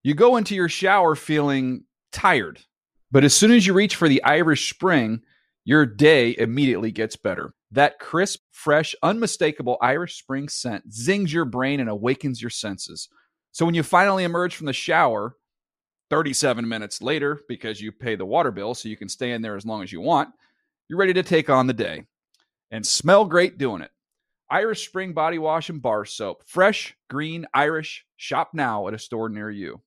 You go into your shower feeling tired, but as soon as you reach for the Irish Spring, your day immediately gets better. That crisp, fresh, unmistakable Irish Spring scent zings your brain and awakens your senses. So when you finally emerge from the shower 37 minutes later, because you pay the water bill so you can stay in there as long as you want, you're ready to take on the day and smell great doing it. Irish Spring Body Wash and Bar Soap. Fresh, green, Irish. Shop now at a store near you.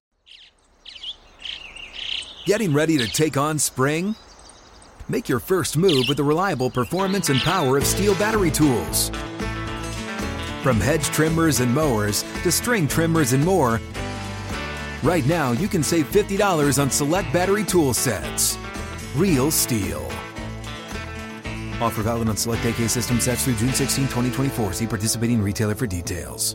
Getting ready to take on spring? Make your first move with the reliable performance and power of Steel battery tools. From hedge trimmers and mowers to string trimmers and more, right now you can save $50 on select battery tool sets. Real Steel. Offer valid on select AK system sets through June 16, 2024. See participating retailer for details.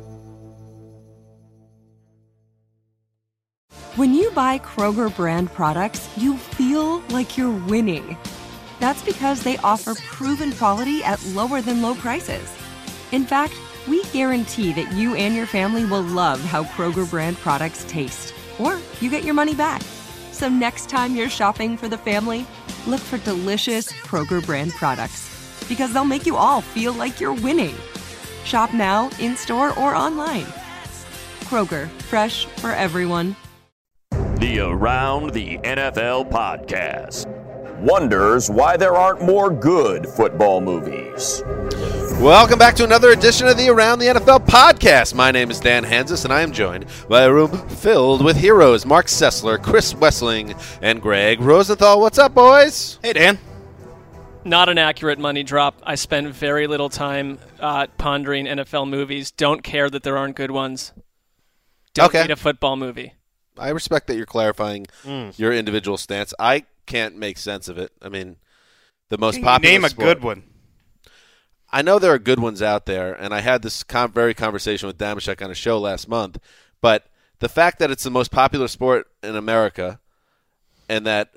When you buy Kroger brand products, you feel like you're winning. That's because they offer proven quality at lower than low prices. In fact, we guarantee that you and your family will love how Kroger brand products taste, or you get your money back. So next time you're shopping for the family, look for delicious Kroger brand products, because they'll make you all feel like you're winning. Shop now, in-store, or online. Kroger, fresh for everyone. The Around the NFL podcast. Wonders why there aren't more good football movies. Welcome back to another edition of the Around the NFL podcast. My name is Dan Hansis, and I am joined by a room filled with heroes. Mark Sessler, Chris Wessling, and Greg Rosenthal. What's up, boys? Hey, Dan. Not an accurate money drop. I spend very little time pondering NFL movies. Don't care that there aren't good ones. Don't need a football movie. I respect that you're clarifying your individual stance. I can't make sense of it. I mean, the most popular name a sport. good one. I know there are good ones out there, and I had this very conversation with Damashek on a show last month, but the fact that it's the most popular sport in America and that,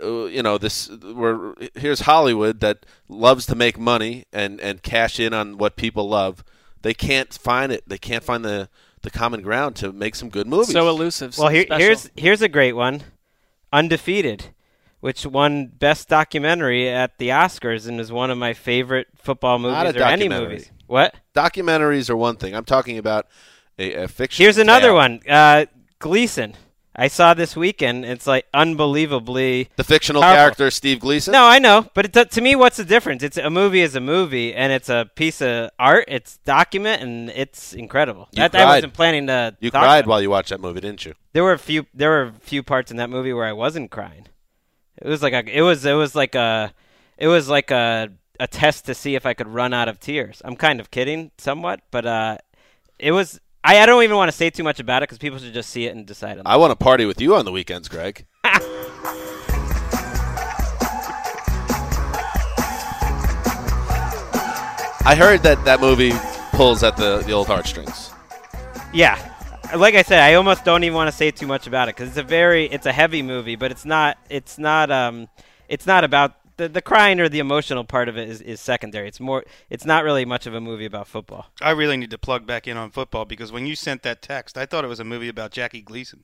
here's Hollywood that loves to make money and cash in on what people love, they can't find it. They can't find the common ground to make some good movies. So elusive. Well, here's a great one. Undefeated, which won Best Documentary at the Oscars and is one of my favorite football movies or any movies. What? Documentaries are one thing. I'm talking about a fiction. Here's another one. Gleason. I saw this weekend. It's like unbelievably the fictional powerful character Steve Gleason. No, I know, but to me, what's the difference? It's a movie is a movie, and it's a piece of art. It's document, and it's incredible. I wasn't planning to. You cried while you watched that movie, didn't you? There were a few parts in that movie where I wasn't crying. It was like a test to see if I could run out of tears. I'm kind of kidding somewhat, but it was. I don't even want to say too much about it because people should just see it and decide on that. I want to party with you on the weekends, Greg. I heard that movie pulls at the old heartstrings. Yeah. Like I said, I almost don't even want to say too much about it because it's a heavy movie, but it's not about the crying or the emotional part of it is secondary. It's not really much of a movie about football. I really need to plug back in on football because when you sent that text, I thought it was a movie about Jackie Gleason.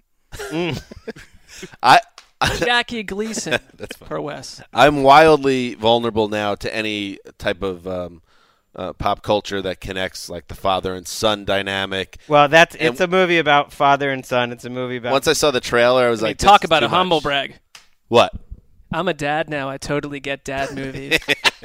Jackie Gleason. That's fine. For Wes. I'm wildly vulnerable now to any type of pop culture that connects like the father and son dynamic. Well, it's a movie about father and son. It's a movie about. Once I saw the trailer, I was like, talk about a humble brag. What? I'm a dad now. I totally get dad movies.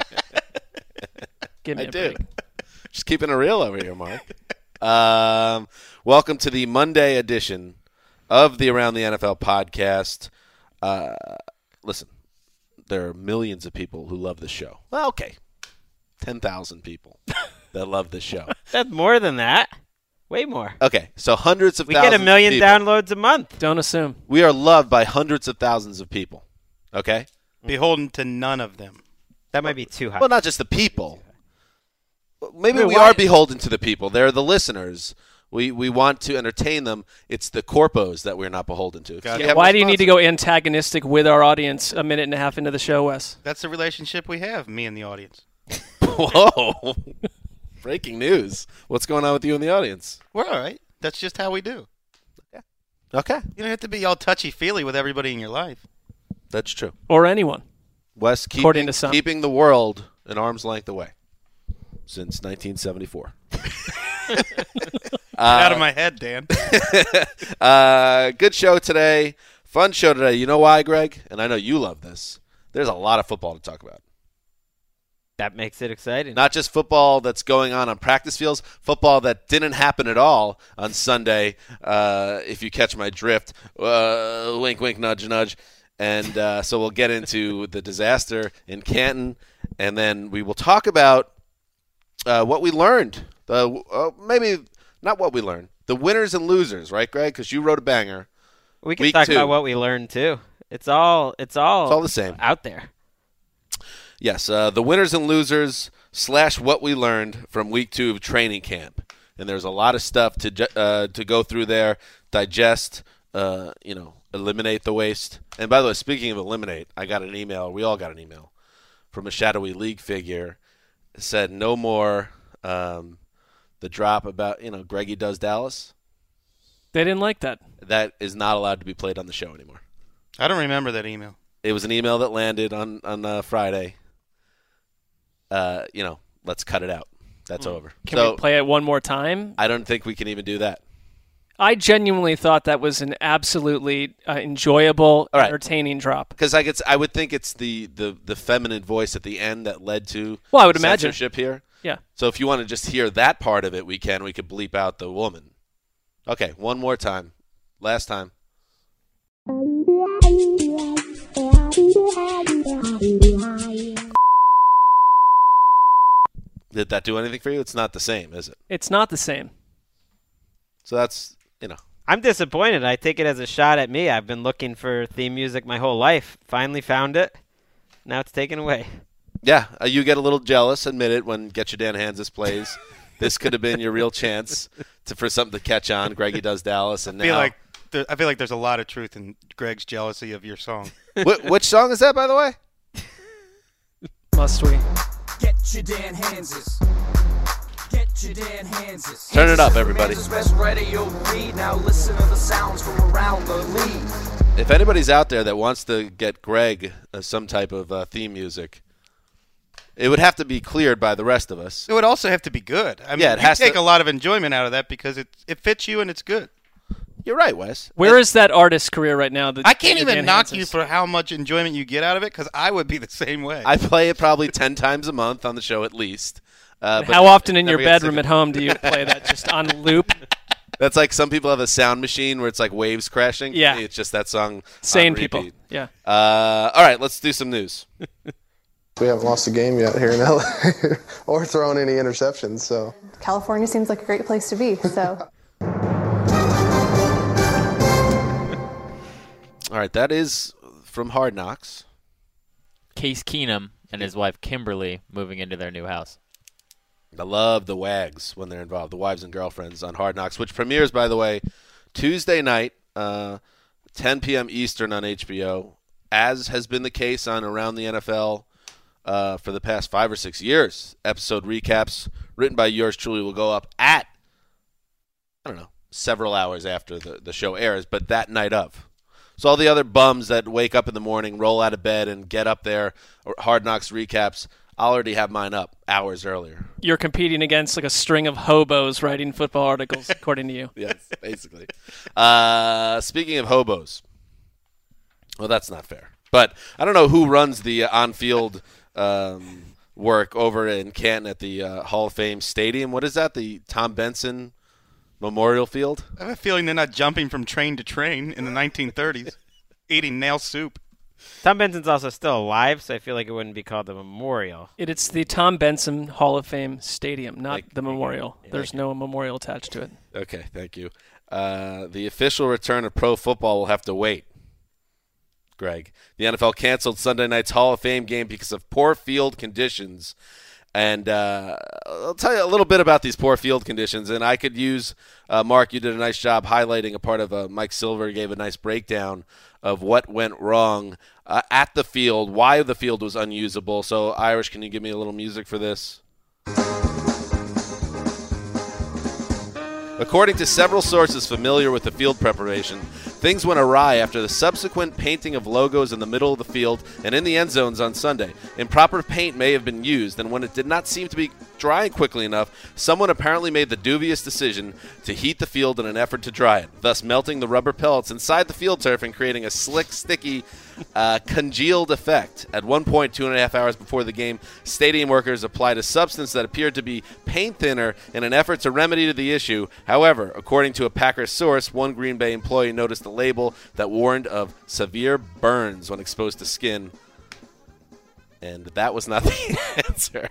Give me a break. Just keeping it real over here, Mark. Welcome to the Monday edition of the Around the NFL podcast. Listen, there are millions of people who love this show. Well, okay. 10,000 people that love this show. That's more than that. Way more. Okay, so hundreds of thousands. We get 1 million downloads a month. Don't assume. We are loved by hundreds of thousands of people. Okay? Beholden to none of them. That might be too high. Well, not just the people. Maybe we are beholden to the people. They're the listeners. We want to entertain them. It's the corpos that we're not beholden to. Why do you need to go antagonistic with our audience a minute and a half into the show, Wes? That's the relationship we have, me and the audience. Whoa. Breaking news. What's going on with you and the audience? We're all right. That's just how we do. Yeah. Okay. You don't have to be all touchy-feely with everybody in your life. That's true. Or anyone. Wes, According to some. keeping the world an arm's length away since 1974. Out of my head, Dan. Good show today. Fun show today. You know why, Greg? And I know you love this. There's a lot of football to talk about. That makes it exciting. Not just football that's going on practice fields, football that didn't happen at all on Sunday, if you catch my drift. Wink, wink, nudge, nudge. And so we'll get into the disaster in Canton, and then we will talk about what we learned. Maybe not what we learned. The winners and losers, right, Greg? Because you wrote a banger. We can talk about what we learned, too. It's all the same out there. Yes, the winners and losers / what we learned from week 2 of training camp. And there's a lot of stuff to go through there, digest, eliminate the waste. And by the way, speaking of eliminate, I got an email. We all got an email from a shadowy league figure. It said no more the drop about, Greggy Does Dallas. They didn't like that. That is not allowed to be played on the show anymore. I don't remember that email. It was an email that landed on Friday. Let's cut it out. That's over. Can we play it one more time? I don't think we can even do that. I genuinely thought that was an absolutely enjoyable, entertaining drop. Because I would think it's the feminine voice at the end that led to I would imagine censorship here. Yeah. So if you want to just hear that part of it, we could bleep out the woman. Okay, one more time. Last time. Did that do anything for you? It's not the same, is it? It's not the same. So that's, I'm disappointed. I take it as a shot at me. I've been looking for theme music my whole life. Finally found it. Now it's taken away. Yeah, you get a little jealous, admit it, when Get Your Dan Hanses plays. This could have been your real chance for something to catch on. Greggy Does Dallas. And I feel like there's a lot of truth in Greg's jealousy of your song. Which song is that, by the way? Must we? Get your Dan Hanses. Get your Dan Hanses. Turn it up, everybody. Now listen to the sounds from around the league. If anybody's out there that wants to get Greg some type of theme music, it would have to be cleared by the rest of us. It would also have to be good. I mean, yeah, you take a lot of enjoyment out of that because it fits you and it's good. You're right, Wes. Where is that artist's career right now? I can't even knock you for how much enjoyment you get out of it because I would be the same way. I play it probably 10 times a month on the show at least. But how often in your bedroom at home do you play that just on loop? That's like some people have a sound machine where it's like waves crashing. Yeah. It's just that song. Sane people. Yeah. All right, let's do some news. We haven't lost a game yet here in LA or thrown any interceptions. So California seems like a great place to be. So. All right, that is from Hard Knocks. Case Keenum and his wife Kimberly moving into their new house. I love the wags when they're involved, the wives and girlfriends on Hard Knocks, which premieres, by the way, Tuesday night, 10 p.m. Eastern on HBO, as has been the case on Around the NFL for the past 5 or 6 years. Episode recaps written by yours truly will go up at, several hours after the show airs, but that night of. So all the other bums that wake up in the morning, roll out of bed, and get up there, or Hard Knocks recaps, I'll already have mine up hours earlier. You're competing against like a string of hobos writing football articles, according to you. Yes, basically. Speaking of hobos, well, that's not fair. But I don't know who runs the on-field work over in Canton at the Hall of Fame Stadium. What is that, the Tom Benson Memorial Field? I have a feeling they're not jumping from train to train in the 1930s, eating nail soup. Tom Benson's also still alive, so I feel like it wouldn't be called the memorial. It's the Tom Benson Hall of Fame Stadium, not the memorial. There's no memorial attached to it. Okay, thank you. The official return of pro football will have to wait, Greg. The NFL canceled Sunday night's Hall of Fame game because of poor field conditions. And I'll tell you a little bit about these poor field conditions. And I could use, Mark, you did a nice job highlighting a part of Mike Silver gave a nice breakdown of what went wrong at the field, why the field was unusable. So, Irish, can you give me a little music for this? According to several sources familiar with the field preparation, things went awry after the subsequent painting of logos in the middle of the field and in the end zones on Sunday. Improper paint may have been used, and when it did not seem to be drying quickly enough, someone apparently made the dubious decision to heat the field in an effort to dry it, thus melting the rubber pellets inside the field turf and creating a slick, sticky, congealed effect. At one point, 2.5 hours before the game, stadium workers applied a substance that appeared to be paint thinner in an effort to remedy the issue. However, according to a Packers source, one Green Bay employee noticed a label that warned of severe burns when exposed to skin, and that was not the answer.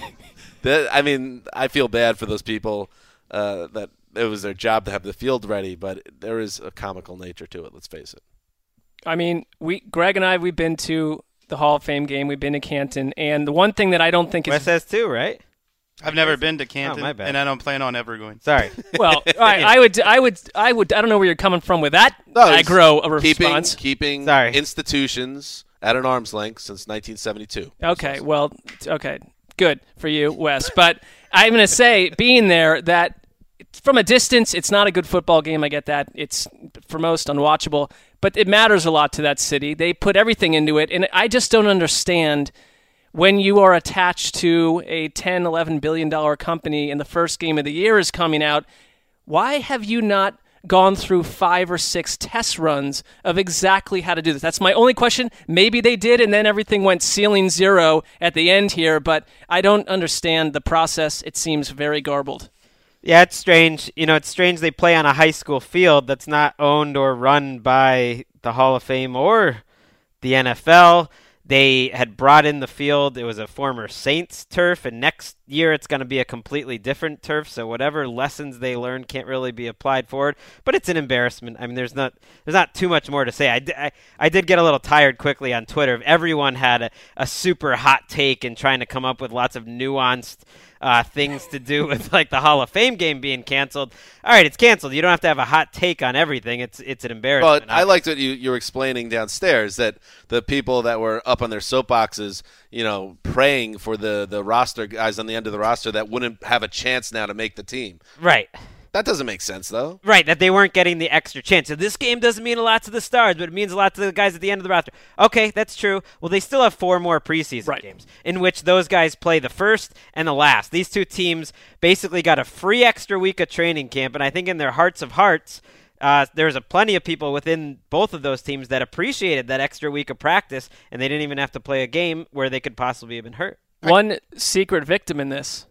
I feel bad for those people that it was their job to have the field ready, but there is a comical nature to it, let's face it. I mean, Greg and I, we've been to the Hall of Fame game. We've been to Canton, and the one thing that I don't think is Wes has too, right? I've never been to Canton, my bad. and I don't plan on ever going. Sorry. Well, all right, I would. I don't know where you're coming from with that aggro response. Keeping institutions at an arm's length since 1972. Okay, well, okay, good for you, Wes. But I'm going to say, being there, that from a distance, it's not a good football game. I get that. It's, for most, unwatchable. But it matters a lot to that city. They put everything into it. And I just don't understand when you are attached to a $10, $11 billion company and the first game of the year is coming out, why have you not gone through 5 or 6 test runs of exactly how to do this? That's my only question. Maybe they did, and then everything went ceiling zero at the end here, but I don't understand the process. It seems very garbled. Yeah, it's strange. You know, it's strange they play on a high school field that's not owned or run by the Hall of Fame or the NFL. They had brought in the field. It was a former Saints turf, and next year it's going to be a completely different turf, so whatever lessons they learned can't really be applied forward. But it's an embarrassment. I mean, there's not too much more to say. I did get a little tired quickly on Twitter. Everyone had a super hot take and trying to come up with lots of nuanced things to do with like the Hall of Fame game being canceled. All right, it's canceled. You don't have to have a hot take on everything. It's an embarrassment. But I liked what you were explaining downstairs, that the people that were up on their soapboxes, you know, praying for the roster guys on the end of the roster that wouldn't have a chance now to make the team. Right. That doesn't make sense, though. Right, that they weren't getting the extra chance. So this game doesn't mean a lot to the stars, but it means a lot to the guys at the end of the roster. Okay, that's true. Well, they still have 4 more preseason games in which those guys play the first and the last. These two teams basically got a free extra week of training camp, and I think in their hearts of hearts, there's plenty of people within both of those teams that appreciated that extra week of practice, and they didn't even have to play a game where they could possibly have been hurt. One secret victim in this,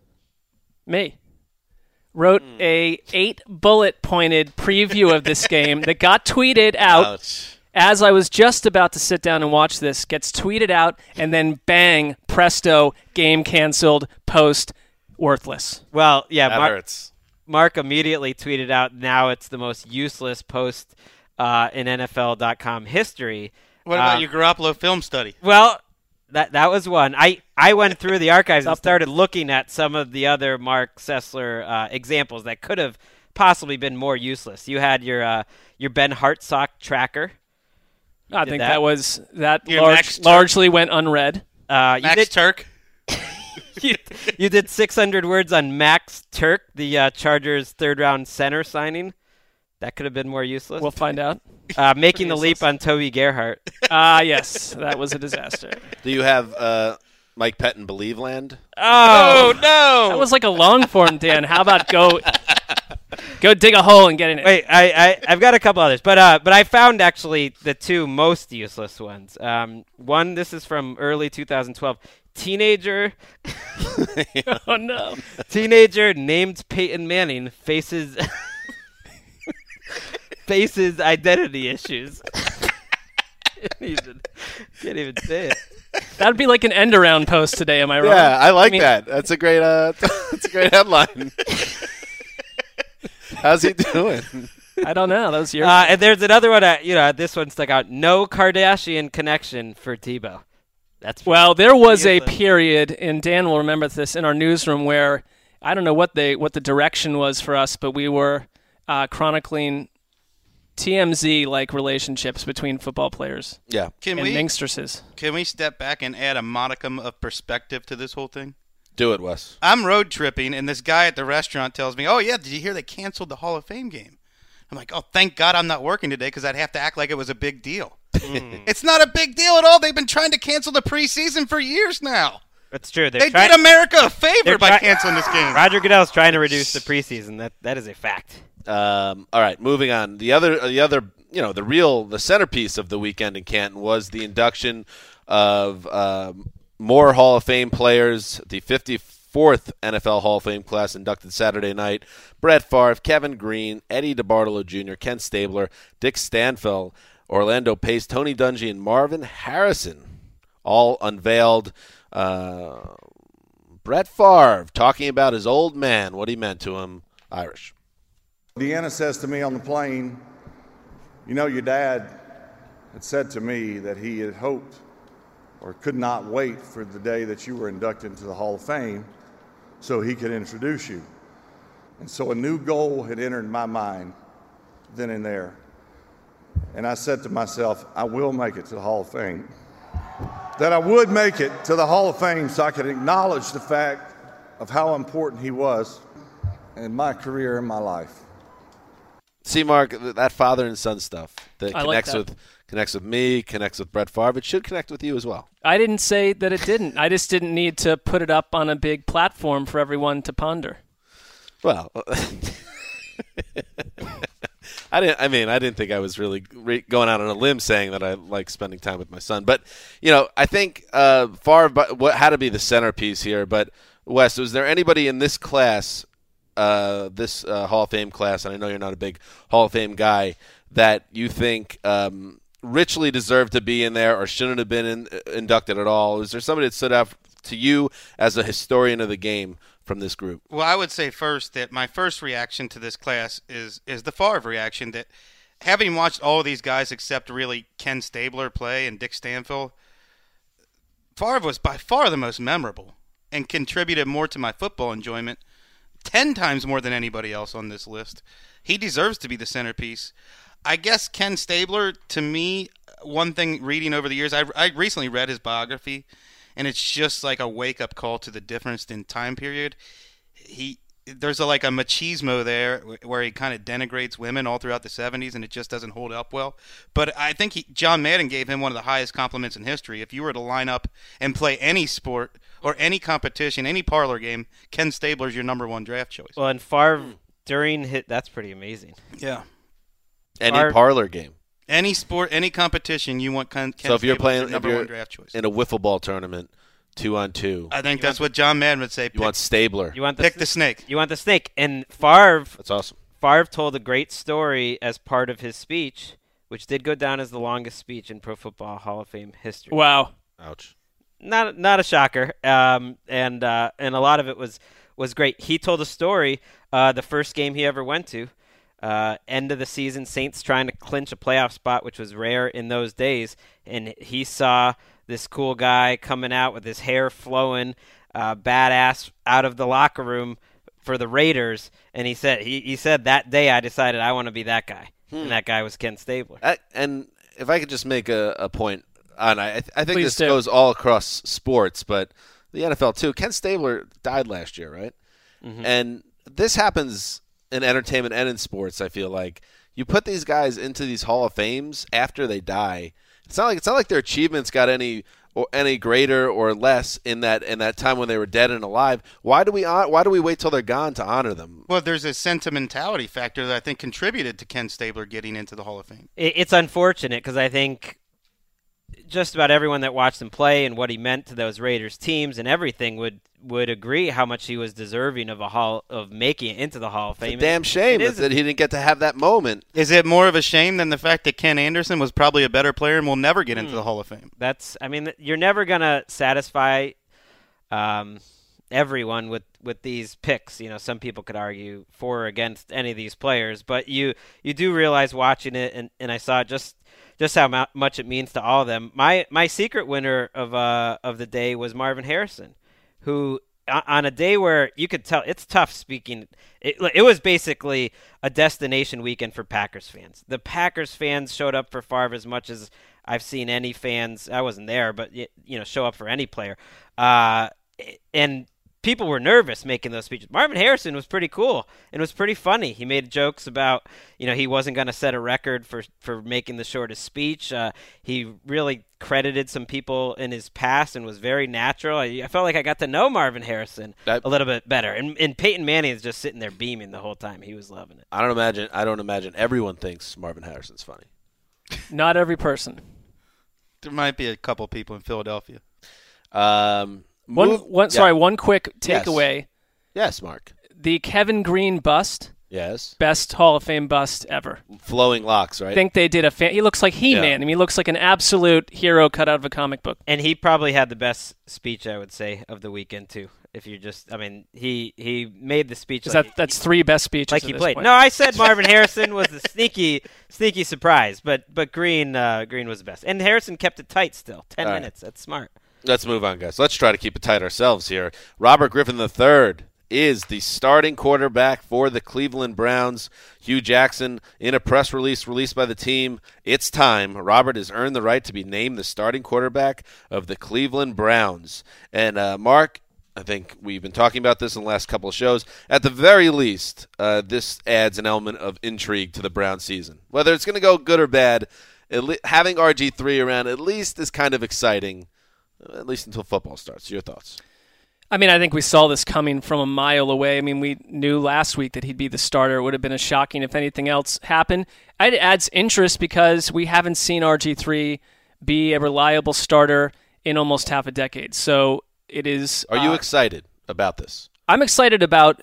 me. Wrote a 8-bullet pointed preview of this game that got tweeted out as I was just about to sit down and watch this. Gets tweeted out, and then bang, presto, game canceled, post, worthless. Well, yeah, that hurts. Mark immediately tweeted out, now it's the most useless post in NFL.com history. What about your Garoppolo film study? Well, that was one. I went through the archives and started looking at some of the other Mark Sessler examples that could have possibly been more useless. You had your Ben Hartsock tracker. I think that largely went unread. Max Turk. You did 600 words on Max Turk, the Chargers' third-round center signing. That could have been more useless. We'll find out. Making the leap on Toby Gerhart. Yes, that was a disaster. Do you have Mike Pettin Believeland? Oh, no! That was like a long form, Dan. How about go dig a hole and get in it? Wait, I've got a couple others, but I found actually the 2 most useless ones. One, this is from early 2012. Teenager. Oh no! Teenager named Peyton Manning faces identity issues. Can't even say it. That'd be like an end around post today. Am I wrong? Yeah, I like that. That's a great. That's a great headline. How's he doing? I don't know. That was yours. And there's another one. This one stuck out. No Kardashian connection for Tebow. There was a period, and Dan will remember this, in our newsroom where I don't know what the direction was for us, but we were chronicling TMZ-like relationships between football players. Yeah. And mingstresses. Can we step back and add a modicum of perspective to this whole thing? Do it, Wes. I'm road tripping, and this guy at the restaurant tells me, "Oh yeah, did you hear they canceled the Hall of Fame game?" I'm like, "Oh, thank God I'm not working today because I'd have to act like it was a big deal." It's not a big deal at all. They've been trying to cancel the preseason for years now. That's true. They did America a favor by canceling this game. Roger Goodell's trying to reduce the preseason. That is a fact. All right, moving on. The other, the centerpiece of the weekend in Canton was the induction of more Hall of Fame players. The 54th NFL Hall of Fame class inducted Saturday night. Brett Favre, Kevin Green, Eddie DeBartolo Jr., Ken Stabler, Dick Stanfill, Orlando Pace, Tony Dungy, and Marvin Harrison all unveiled. Brett Favre talking about his old man, what he meant to him. Irish. Deanna says to me on the plane, "You know, your dad had said to me that he had hoped or could not wait for the day that you were inducted into the Hall of Fame so he could introduce you." And so a new goal had entered my mind then and there. And I said to myself, I will make it to the Hall of Fame. That I would make it to the Hall of Fame so I could acknowledge the fact of how important he was in my career and my life. See, Mark, that father and son stuff that connects with me, connects with Brett Favre. It should connect with you as well. I didn't say that it didn't. I just didn't need to put it up on a big platform for everyone to ponder. Well, I didn't think I was really going out on a limb saying that I like spending time with my son. But, I think Favre had to be the centerpiece here. But, Wes, was there anybody in this class, this Hall of Fame class, and I know you're not a big Hall of Fame guy, that you think richly deserved to be in there or shouldn't have been inducted at all? Is there somebody that stood out to you as a historian of the game from this group? Well, I would say first that my first reaction to this class is the Favre reaction, that having watched all of these guys except really Ken Stabler play and Dick Stanfill, Favre was by far the most memorable and contributed more to my football enjoyment, 10 times more than anybody else on this list. He deserves to be the centerpiece. I guess Ken Stabler, to me, one thing reading over the years, I recently read his biography, and it's just like a wake-up call to the difference in time period. There's a machismo there where he kind of denigrates women all throughout the 70s, and it just doesn't hold up well. But I think John Madden gave him one of the highest compliments in history. If you were to line up and play any sport or any competition, any parlor game, Ken Stabler's your number one draft choice. Well, and Favre that's pretty amazing. Yeah. Any parlor game. Any sport, any competition, you want Ken So if you're playing number one draft choice. In a wiffle ball tournament, 2-on-2. I think that's what John Madden would say. You want Stabler. Pick the snake. You want the snake. And Favre. That's awesome. Favre told a great story as part of his speech, which did go down as the longest speech in Pro Football Hall of Fame history. Wow. Ouch. Not a shocker. And a lot of it was great. He told a story, the first game he ever went to. End of the season, Saints trying to clinch a playoff spot, which was rare in those days, and he saw this cool guy coming out with his hair flowing, badass, out of the locker room for the Raiders, and he said that day I decided I want to be that guy, and that guy was Ken Stabler. And if I could just make a point, and I think Please this goes all across sports, but the NFL too. Ken Stabler died last year, right? Mm-hmm. And this happens in entertainment and in sports. I feel like you put these guys into these Hall of Fames after they die. It's not like their achievements got any greater or less in that time when they were dead and alive. Why do we wait till they're gone to honor them? Well, there's a sentimentality factor that I think contributed to Ken Stabler getting into the Hall of Fame. It's unfortunate because I think just about everyone that watched him play and what he meant to those Raiders teams and everything would agree how much he was deserving of making it into the Hall of Fame. It's a damn shame that he didn't get to have that moment. Is it more of a shame than the fact that Ken Anderson was probably a better player and will never get into the Hall of Fame? You're never gonna satisfy everyone with these picks. Some people could argue for or against any of these players, but you do realize watching it, and I saw just how much it means to all of them. My secret winner of the day was Marvin Harrison, who on a day where you could tell it's tough speaking. It was basically a destination weekend for Packers fans. The Packers fans showed up for Favre as much as I've seen any fans. I wasn't there, but show up for any player. And people were nervous making those speeches. Marvin Harrison was pretty cool and was pretty funny. He made jokes about, he wasn't going to set a record for making the shortest speech. He really credited some people in his past and was very natural. I felt like I got to know Marvin Harrison a little bit better. And Peyton Manning is just sitting there beaming the whole time. He was loving it. I don't imagine everyone thinks Marvin Harrison's funny. Not every person. There might be a couple people in Philadelphia. One quick takeaway. Yes, Mark. The Kevin Green bust. Yes. Best Hall of Fame bust ever. Flowing locks, right? I think they did he looks like He-Man. Yeah. I mean, he looks like an absolute hero cut out of a comic book. And he probably had the best speech, I would say, of the weekend, too. If you just, he made the speech. That's three best speeches. Like he played. Point. No, I said Marvin Harrison was a sneaky surprise, but Green was the best. And Harrison kept it tight still. 10 minutes. That's smart. Let's move on, guys. Let's try to keep it tight ourselves here. Robert Griffin III is the starting quarterback for the Cleveland Browns. Hugh Jackson, in a press release released by the team, it's time. Robert has earned the right to be named the starting quarterback of the Cleveland Browns. And Mark, I think we've been talking about this in the last couple of shows. At the very least, this adds an element of intrigue to the Browns season. Whether it's going to go good or bad, having RG3 around at least is kind of exciting, at least until football starts. Your thoughts? I think we saw this coming from a mile away. We knew last week that he'd be the starter. It would have been shocking if anything else happened. It adds interest because we haven't seen RG3 be a reliable starter in almost half a decade. So it is. Are you excited about this? I'm excited about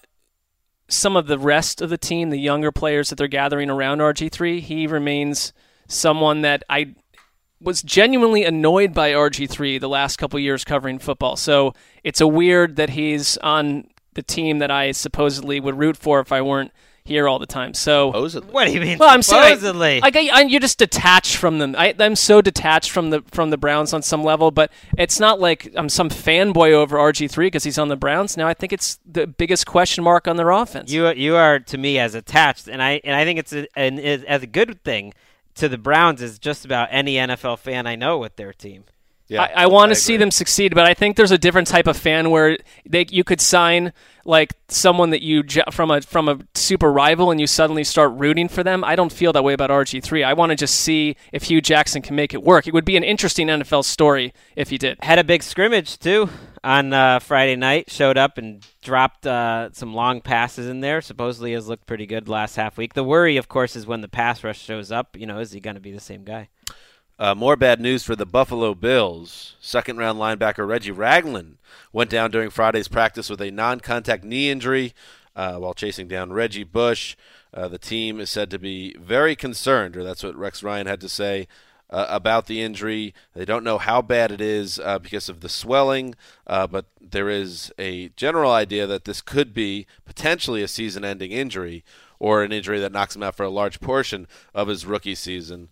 some of the rest of the team, the younger players that they're gathering around RG3. He remains someone that I was genuinely annoyed by RG3 the last couple years covering football. So it's weird that he's on the team that I supposedly would root for if I weren't here all the time. So supposedly. What do you mean? Well, I'm supposedly. saying you're just detached from them. I'm so detached from the Browns on some level, but it's not like I'm some fanboy over RG3 because he's on the Browns. Now I think it's the biggest question mark on their offense. You are to me as attached, and I think it's as a good thing to the Browns as just about any NFL fan I know with their team. Yeah, I want to see them succeed, but I think there's a different type of fan where you could sign like someone that you from a super rival and you suddenly start rooting for them. I don't feel that way about RG3. I want to just see if Hugh Jackson can make it work. It would be an interesting NFL story if he did. Had a big scrimmage too on Friday night. Showed up and dropped some long passes in there. Supposedly has looked pretty good last half week. The worry, of course, is when the pass rush shows up. Is he going to be the same guy? More bad news for the Buffalo Bills. Second-round linebacker Reggie Ragland went down during Friday's practice with a non-contact knee injury while chasing down Reggie Bush. The team is said to be very concerned, or that's what Rex Ryan had to say about the injury. They don't know how bad it is because of the swelling, but there is a general idea that this could be potentially a season-ending injury or an injury that knocks him out for a large portion of his rookie season.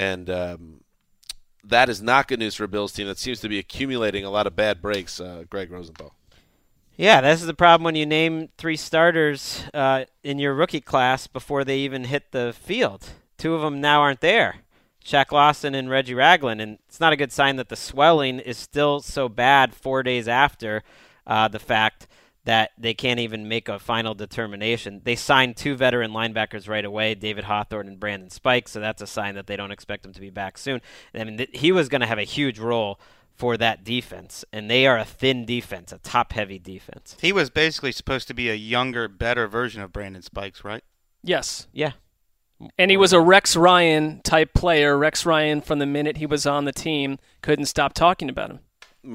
And that is not good news for a Bills team that seems to be accumulating a lot of bad breaks, Greg Rosenthal. Yeah, this is the problem when you name 3 starters in your rookie class before they even hit the field. 2 of them now aren't there, Shaq Lawson and Reggie Ragland, and it's not a good sign that the swelling is still so bad 4 days after the fact that they can't even make a final determination. They signed 2 veteran linebackers right away, David Hawthorne and Brandon Spike, so that's a sign that they don't expect him to be back soon. He was going to have a huge role for that defense, and they are a thin defense, a top-heavy defense. He was basically supposed to be a younger, better version of Brandon Spikes, right? Yes. Yeah. And he was a Rex Ryan type player. Rex Ryan, from the minute he was on the team, couldn't stop talking about him.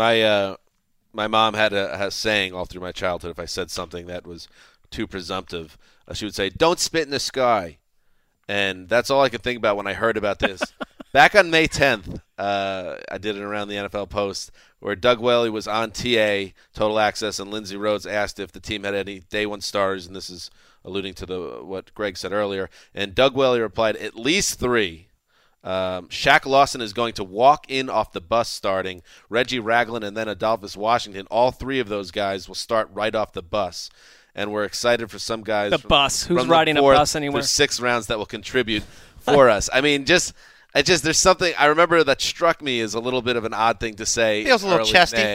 My mom had a saying all through my childhood. If I said something that was too presumptive, she would say, "Don't spit in the sky." And that's all I could think about when I heard about this. Back on May 10th, I did it around the NFL Post, where Doug Whaley was on TA, Total Access, and Lindsey Rhodes asked if the team had any day one starters, and this is alluding to what Greg said earlier. And Doug Whaley replied, at least 3. Shaq Lawson is going to walk in off the bus starting. Reggie Ragland and then Adolphus Washington. All 3 of those guys will start right off the bus. And we're excited for some guys. Bus. Who's riding a bus anywhere? 6 rounds that will contribute for us. I mean, there's something I remember that struck me as a little bit of an odd thing to say. Feels a little chesty. May,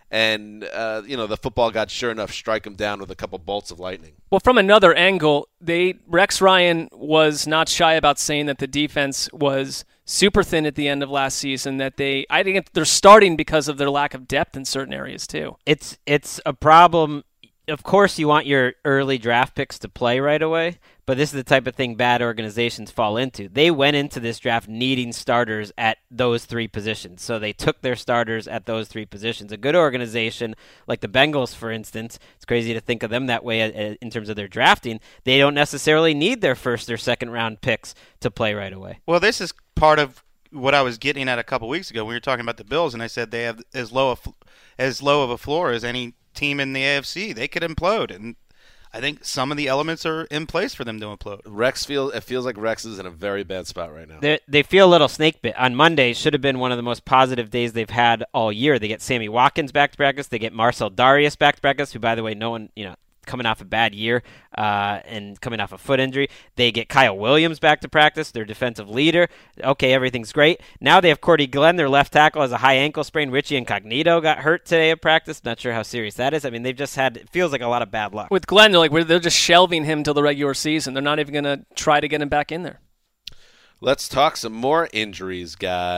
and the football gods sure enough strike him down with a couple bolts of lightning. Well, from another angle, Rex Ryan was not shy about saying that the defense was super thin at the end of last season, that I think they're starting because of their lack of depth in certain areas too. It's a problem. Of course, you want your early draft picks to play right away, but this is the type of thing bad organizations fall into. They went into this draft needing starters at those 3 positions, so they took their starters at those 3 positions. A good organization like the Bengals, for instance, it's crazy to think of them that way in terms of their drafting. They don't necessarily need their first or second round picks to play right away. Well, this is part of what I was getting at a couple weeks ago. We were talking about the Bills, and I said they have as low of a floor as any team in the AFC. They could implode, and I think some of the elements are in place for them to implode. It feels like Rex is in a very bad spot right now. They feel a little snake bit. On Monday should have been one of the most positive days they've had all year. They get Sammy Watkins back to practice. They get Marcel Darius back to practice, who, by the way, no one, coming off a bad year and coming off a foot injury. They get Kyle Williams back to practice, their defensive leader. Okay, everything's great. Now they have Cordy Glenn, their left tackle, has a high ankle sprain. Richie Incognito got hurt today at practice. Not sure how serious that is. I mean, they've just had, it feels like a lot of bad luck. With Glenn, they're just shelving him till the regular season. They're not even going to try to get him back in there. Let's talk some more injuries,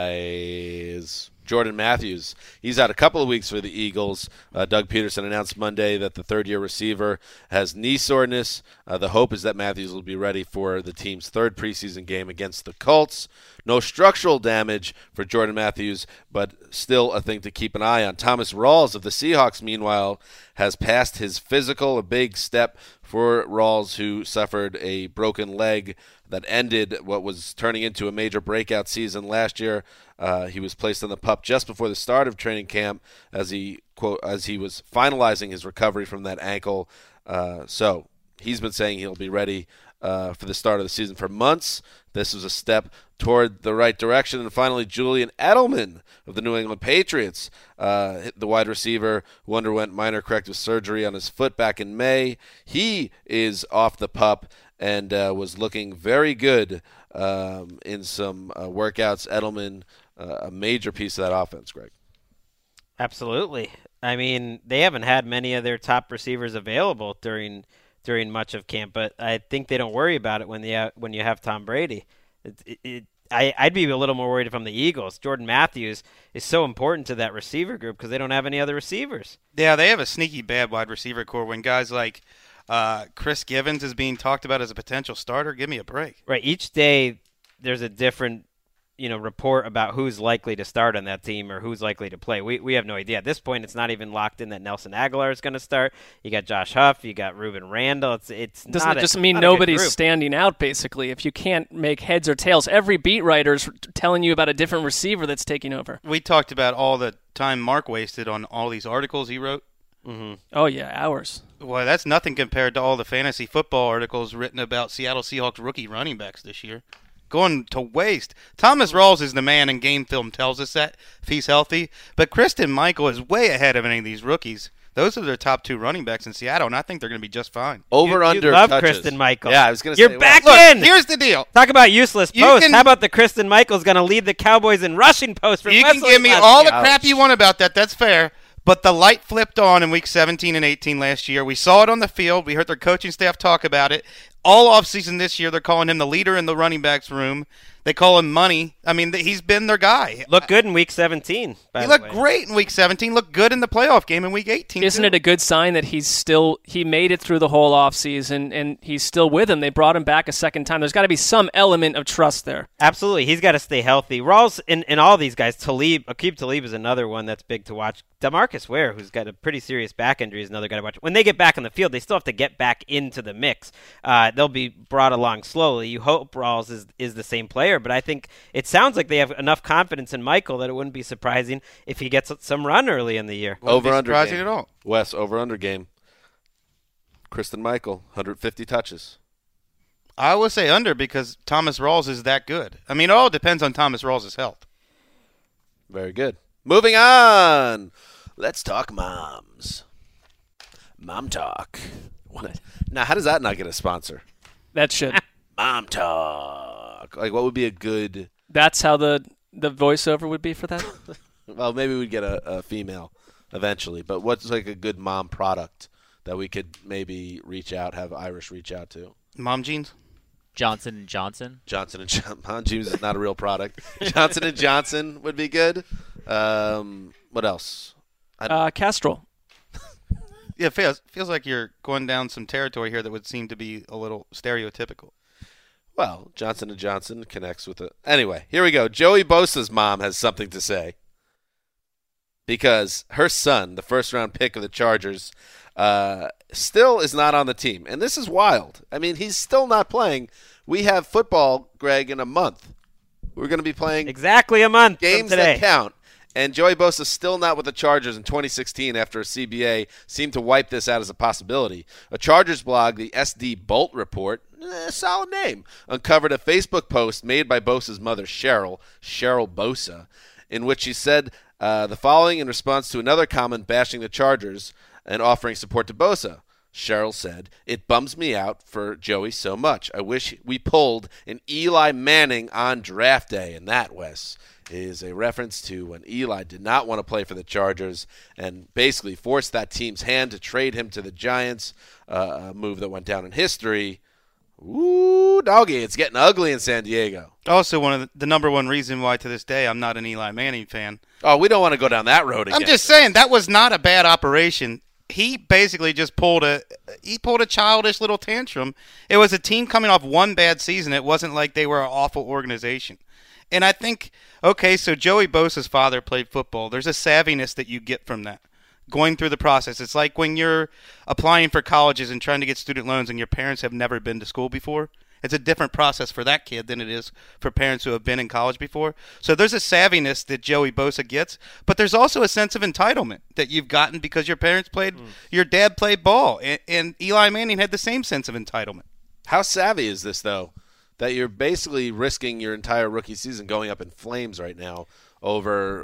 guys. Jordan Matthews, he's out a couple of weeks for the Eagles. Doug Peterson announced Monday that the third-year receiver has knee soreness. The hope is that Matthews will be ready for the team's third preseason game against the Colts. No structural damage for Jordan Matthews, but still a thing to keep an eye on. Thomas Rawls of the Seahawks, meanwhile, has passed his physical, a big step for Rawls, who suffered a broken leg that ended what was turning into a major breakout season last year. He was placed on the PUP just before the start of training camp as he was finalizing his recovery from that ankle. So he's been saying he'll be ready for the start of the season for months. This was a step toward the right direction. And finally, Julian Edelman of the New England Patriots, the wide receiver who underwent minor corrective surgery on his foot back in May. He is off the PUP and was looking very good in some workouts. Edelman, a major piece of that offense, Greg. Absolutely. I mean, they haven't had many of their top receivers available during much of camp, but I think they don't worry about it when you have Tom Brady. I'd be a little more worried if I'm the Eagles. Jordan Matthews is so important to that receiver group because they don't have any other receivers. Yeah, they have a sneaky bad wide receiver core when guys like Chris Givens is being talked about as a potential starter. Give me a break. Right. Each day there's a different report about who's likely to start on that team or who's likely to play. We have no idea. At this point, it's not even locked in that Nelson Aguilar is going to start. You got Josh Huff. You got Reuben Randall. Doesn't it just mean nobody's standing out, basically? If you can't make heads or tails, every beat writer's telling you about a different receiver that's taking over. We talked about all the time Mark wasted on all these articles he wrote. Mm-hmm. Oh, yeah, hours. Well, that's nothing compared to all the fantasy football articles written about Seattle Seahawks rookie running backs this year. Going to waste. Thomas Rawls is the man, and game film tells us that, if he's healthy. But Christine Michael is way ahead of any of these rookies. Those are their top 2 running backs in Seattle, and I think they're going to be just fine. Under you love touches. Christine Michael. Yeah, I was going to say. You're back Look, in. Here's the deal. Talk about useless posts. How about the Christine Michael's going to lead the Cowboys in rushing posts from You can give me all the crap you want about that. That's fair. But the light flipped on in week 17 and 18 last year. We saw it on the field. We heard their coaching staff talk about it. All offseason this year, they're calling him the leader in the running backs room. They call him Money. I mean, he's been their guy. Looked good in week 17. He looked great in week 17. Looked good in the playoff game in week 18. Isn't it a good sign that he made it through the whole offseason and he's still with him? They brought him back a second time. There's got to be some element of trust there. Absolutely. He's got to stay healthy. Rawls and all these guys, Aqib Talib is another one that's big to watch. DeMarcus Ware, who's got a pretty serious back injury, is another guy to watch. When they get back on the field, they still have to get back into the mix. They'll be brought along slowly. You hope Rawls is the same player, but I think it sounds like they have enough confidence in Michael that it wouldn't be surprising if he gets some run early in the year. Over-under surprising game. At all. Wes, over-under game. Kristen Michael, 150 touches. I would say under because Thomas Rawls is that good. I mean, it all depends on Thomas Rawls' health. Very good. Moving on. Let's talk moms. Mom talk. What? Now, how does that not get a sponsor? That should. Mom talk. Like, what would be a good... That's how the voiceover would be for that? Well, maybe we'd get a female eventually. But what's like a good mom product that we could maybe have Irish reach out to? Mom jeans? Johnson & Johnson. Johnson & Johnson. Mom jeans is not a real product. Johnson & Johnson would be good. What else? Castrol. Yeah, feels like you're going down some territory here that would seem to be a little stereotypical. Well, Johnson & Johnson connects with it. Anyway, here we go. Joey Bosa's mom has something to say. Because her son, the first-round pick of the Chargers, still is not on the team. And this is wild. I mean, he's still not playing. We have football, Greg, in a month. We're going to be playing exactly a month games from today. that count. And Joey Bosa still not with the Chargers in 2016 after a CBA seemed to wipe this out as a possibility. A Chargers blog, the SD Bolt Report, solid name, uncovered a Facebook post made by Bosa's mother, Cheryl Bosa, in which she said the following in response to another comment bashing the Chargers and offering support to Bosa. Cheryl said, "It bums me out for Joey so much. I wish we pulled an Eli Manning on draft day." And that, Wes, is a reference to when Eli did not want to play for the Chargers and basically forced that team's hand to trade him to the Giants, a move that went down in history. Ooh, doggy, it's getting ugly in San Diego. Also, one of the number one reason why to this day I'm not an Eli Manning fan. Oh, we don't want to go down that road again. I'm just saying that was not a bad operation. He basically just pulled a childish little tantrum. It was a team coming off one bad season. It wasn't like they were an awful organization. And I think, okay, so Joey Bosa's father played football. There's a savviness that you get from that, going through the process. It's like when you're applying for colleges and trying to get student loans and your parents have never been to school before. It's a different process for that kid than it is for parents who have been in college before. So there's a savviness that Joey Bosa gets, but there's also a sense of entitlement that you've gotten because your parents played, your dad played ball, and Eli Manning had the same sense of entitlement. How savvy is this, though, that you're basically risking your entire rookie season going up in flames right now over,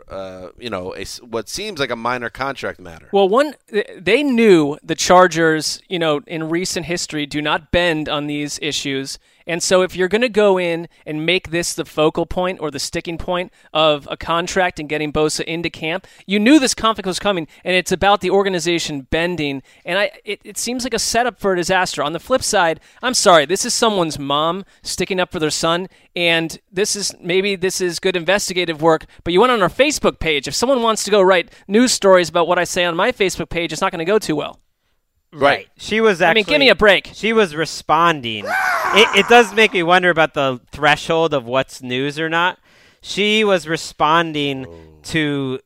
what seems like a minor contract matter? Well, they knew the Chargers, in recent history do not bend on these issues. And so if you're going to go in and make this the focal point or the sticking point of a contract and getting Bosa into camp, you knew this conflict was coming, and it's about the organization bending. And it seems like a setup for a disaster. On the flip side, I'm sorry, this is someone's mom sticking up for their son, and this is good investigative work, but you went on our Facebook page. If someone wants to go write news stories about what I say on my Facebook page, it's not going to go too well. Right. She was actually... give me a break. She was responding. It does make me wonder about the threshold of what's news or not. She was responding to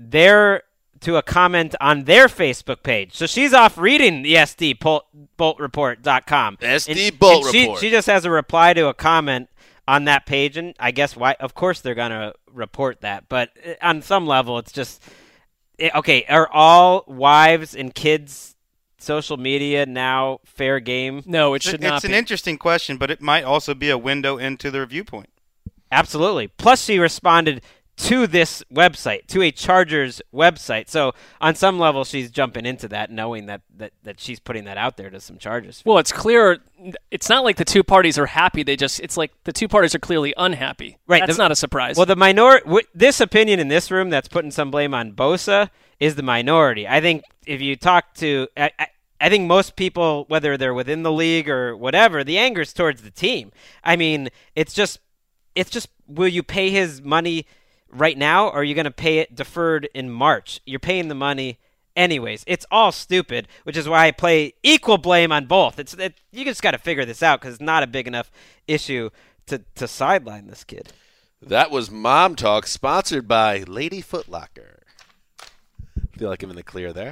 a comment on their Facebook page. So she's off reading the SDBoltReport.com. SD Bolt Report. She just has a reply to a comment on that page, and I guess why? Of course they're going to report that. But on some level, it's just... Okay, are all wives and kids... social media now fair game? No, it should not be. It's an interesting question, but it might also be a window into their viewpoint. Absolutely. Plus, she responded to this website, to a Chargers website. So, on some level, she's jumping into that, knowing that she's putting that out there to some Chargers. Well, it's clear. It's not like the two parties are happy. It's like the two parties are clearly unhappy. Right. That's not a surprise. Well, this opinion in this room that's putting some blame on Bosa is the minority. I think if you talk to... I think most people, whether they're within the league or whatever, the anger is towards the team. I mean, it's just, will you pay his money right now, or are you going to pay it deferred in March? You're paying the money anyways. It's all stupid, which is why I play equal blame on both. You just got to figure this out because it's not a big enough issue to sideline this kid. That was Mom Talk, sponsored by Lady Foot Locker. Feel like I'm in the clear there.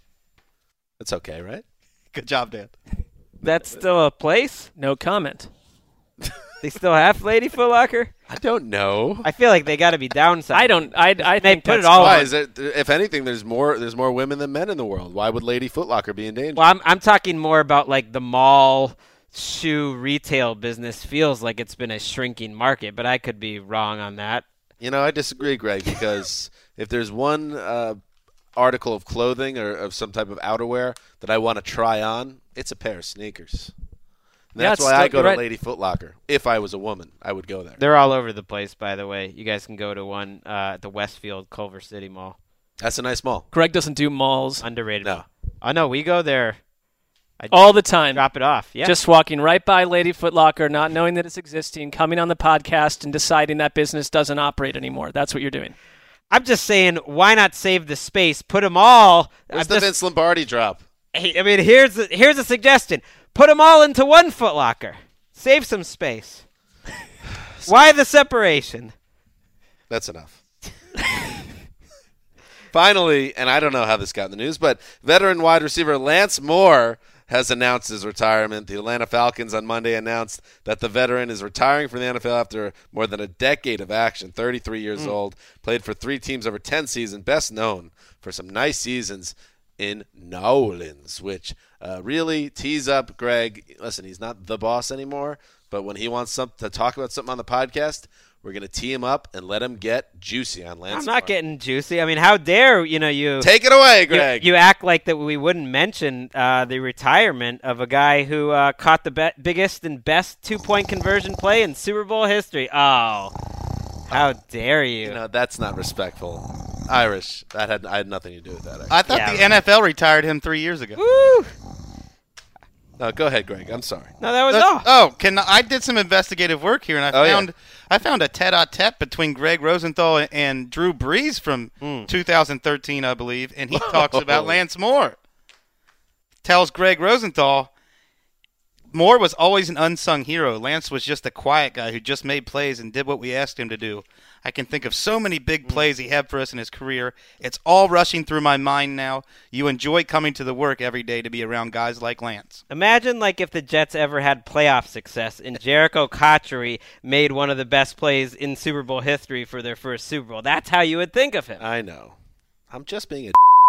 It's okay, right? Good job, Dan. That's still a place? No comment. They still have Lady Foot Locker? I don't know. I feel like they got to be downside. I think put it all. Why is it? If anything, there's more women than men in the world. Why would Lady Foot Locker be in danger? Well, I'm talking more about like the mall shoe retail business. Feels like it's been a shrinking market, but I could be wrong on that. I disagree, Greg, because if there's one article of clothing or of some type of outerwear that I want to try on, it's a pair of sneakers. And that's why I go to Lady Foot Locker. If I was a woman, I would go there. They're all over the place, by the way. You guys can go to one at the Westfield Culver City Mall. That's a nice mall. Greg doesn't do malls. Underrated. No. Oh, no, we go there. All the time. Drop it off. Yeah. Just walking right by Lady Foot Locker, not knowing that it's existing, coming on the podcast and deciding that business doesn't operate anymore. That's what you're doing. I'm just saying, why not save the space? Put them all. Where's the Vince Lombardi drop? Hey, I mean, here's a suggestion. Put them all into one Foot Locker. Save some space. Why the separation? That's enough. Finally, and I don't know how this got in the news, but veteran wide receiver Lance Moore has announced his retirement. The Atlanta Falcons on Monday announced that the veteran is retiring from the NFL after more than a decade of action, 33 years old, played for 3 teams over 10 seasons, best known for some nice seasons in New Orleans, which really tees up Greg. Listen, he's not the boss anymore, but when he wants to talk about something on the podcast, we're going to tee him up and let him get juicy on Lance I'm not getting juicy. I mean, how dare you take it away, Greg? You act like that we wouldn't mention the retirement of a guy who caught the biggest and best 2-point conversion play in Super Bowl history. Oh, how dare you? That's not respectful. Irish. I had nothing to do with that. Actually. I thought the NFL retired him 3 years ago. Woo! No, go ahead, Greg. I'm sorry. No, that was all. I did some investigative work here, and I found a tete-a-tete between Greg Rosenthal and Drew Brees from 2013, I believe, and he talks about Lance Moore. Tells Greg Rosenthal, Moore was always an unsung hero. Lance was just a quiet guy who just made plays and did what we asked him to do. I can think of so many big plays he had for us in his career. It's all rushing through my mind now. You enjoy coming to the work every day to be around guys like Lance. Imagine if the Jets ever had playoff success and Jericho Cotchery made one of the best plays in Super Bowl history for their first Super Bowl. That's how you would think of him. I know. I'm just being a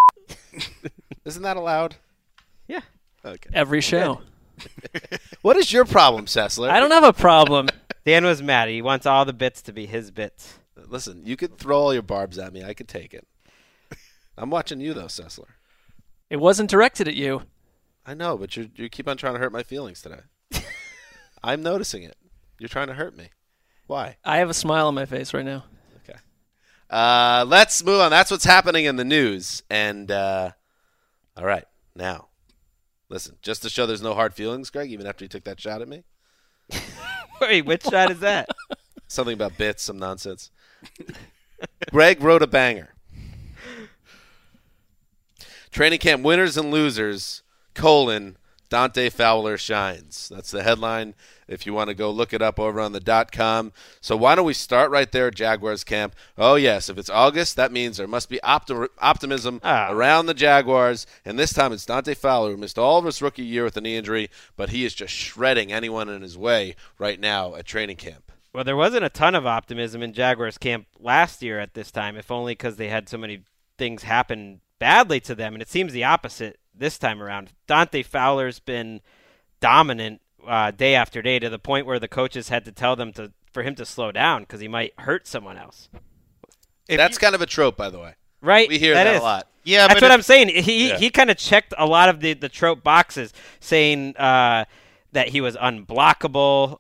Isn't that allowed? Yeah. Okay. Every show. What is your problem, Sessler? I don't have a problem. Dan was mad. He wants all the bits to be his bits. Listen, you could throw all your barbs at me. I could take it. I'm watching you, though, Sessler. It wasn't directed at you. I know, but you keep on trying to hurt my feelings today. I'm noticing it. You're trying to hurt me. Why? I have a smile on my face right now. Okay. Let's move on. That's what's happening in the news. And, all right, now, listen, just to show there's no hard feelings, Greg, even after you took that shot at me. Wait, which shot is that? Something about bits, some nonsense. Greg wrote a banger. Training camp winners and losers, Dante Fowler shines. That's the headline if you want to go look it up over on the .com. So why don't we start right there at Jaguars camp? Oh, yes, if it's August, that means there must be optimism around the Jaguars. And this time it's Dante Fowler, who missed all of his rookie year with a knee injury, but he is just shredding anyone in his way right now at training camp. Well, there wasn't a ton of optimism in Jaguars camp last year at this time, if only because they had so many things happen badly to them, and it seems the opposite this time around. Dante Fowler's been dominant day after day to the point where the coaches had to tell them for him to slow down because he might hurt someone else. That's kind of a trope, by the way. Right? We hear that a lot. Yeah, that's what I'm saying. He kind of checked a lot of the trope boxes, saying that he was unblockable,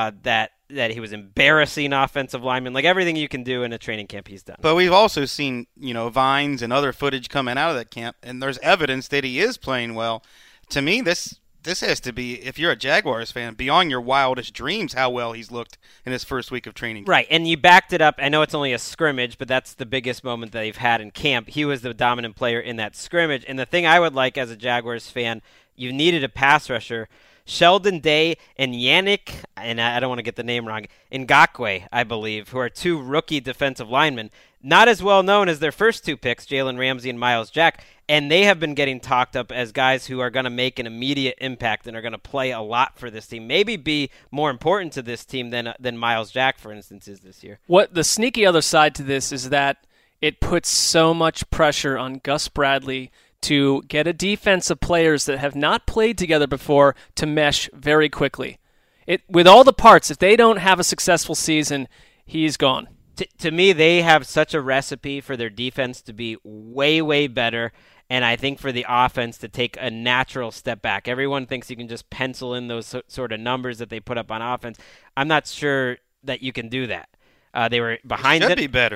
that he was embarrassing offensive linemen, like everything you can do in a training camp he's done. But we've also seen, vines and other footage coming out of that camp, and there's evidence that he is playing well. To me, this has to be, if you're a Jaguars fan, beyond your wildest dreams how well he's looked in his first week of training camp. Right, and you backed it up. I know it's only a scrimmage, but that's the biggest moment that they've had in camp. He was the dominant player in that scrimmage, and the thing I would like as a Jaguars fan, you needed a pass rusher. Sheldon Day and Yannick, and I don't want to get the name wrong, Ngakoue, I believe, who are 2 rookie defensive linemen, not as well known as their first 2 picks, Jalen Ramsey and Myles Jack, and they have been getting talked up as guys who are going to make an immediate impact and are going to play a lot for this team, maybe be more important to this team than Myles Jack, for instance, is this year. What the sneaky other side to this is that it puts so much pressure on Gus Bradley to get a defense of players that have not played together before to mesh very quickly. With all the parts, if they don't have a successful season, he's gone. To me, they have such a recipe for their defense to be way, way better, and I think for the offense to take a natural step back. Everyone thinks you can just pencil in those sort of numbers that they put up on offense. I'm not sure that you can do that. They were behind it. Should be better.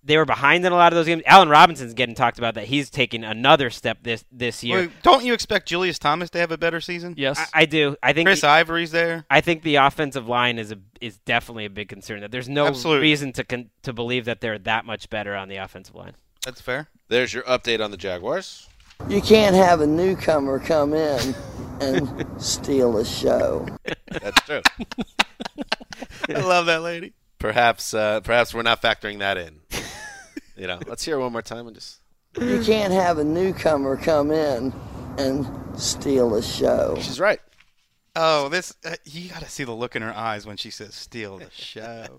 they were behind in a lot of those games. Allen Robinson's getting talked about that he's taking another step this year. Well, don't you expect Julius Thomas to have a better season? Yes, I do. I think Chris Ivory's there. I think the offensive line is definitely a big concern. That there's no reason to believe that they're that much better on the offensive line. That's fair. There's your update on the Jaguars. You can't have a newcomer come in and steal the show. That's true. I love that lady. Perhaps we're not factoring that in. Let's hear it one more time and just. You can't have a newcomer come in and steal the show. She's right. Oh, this you got to see the look in her eyes when she says "steal the show."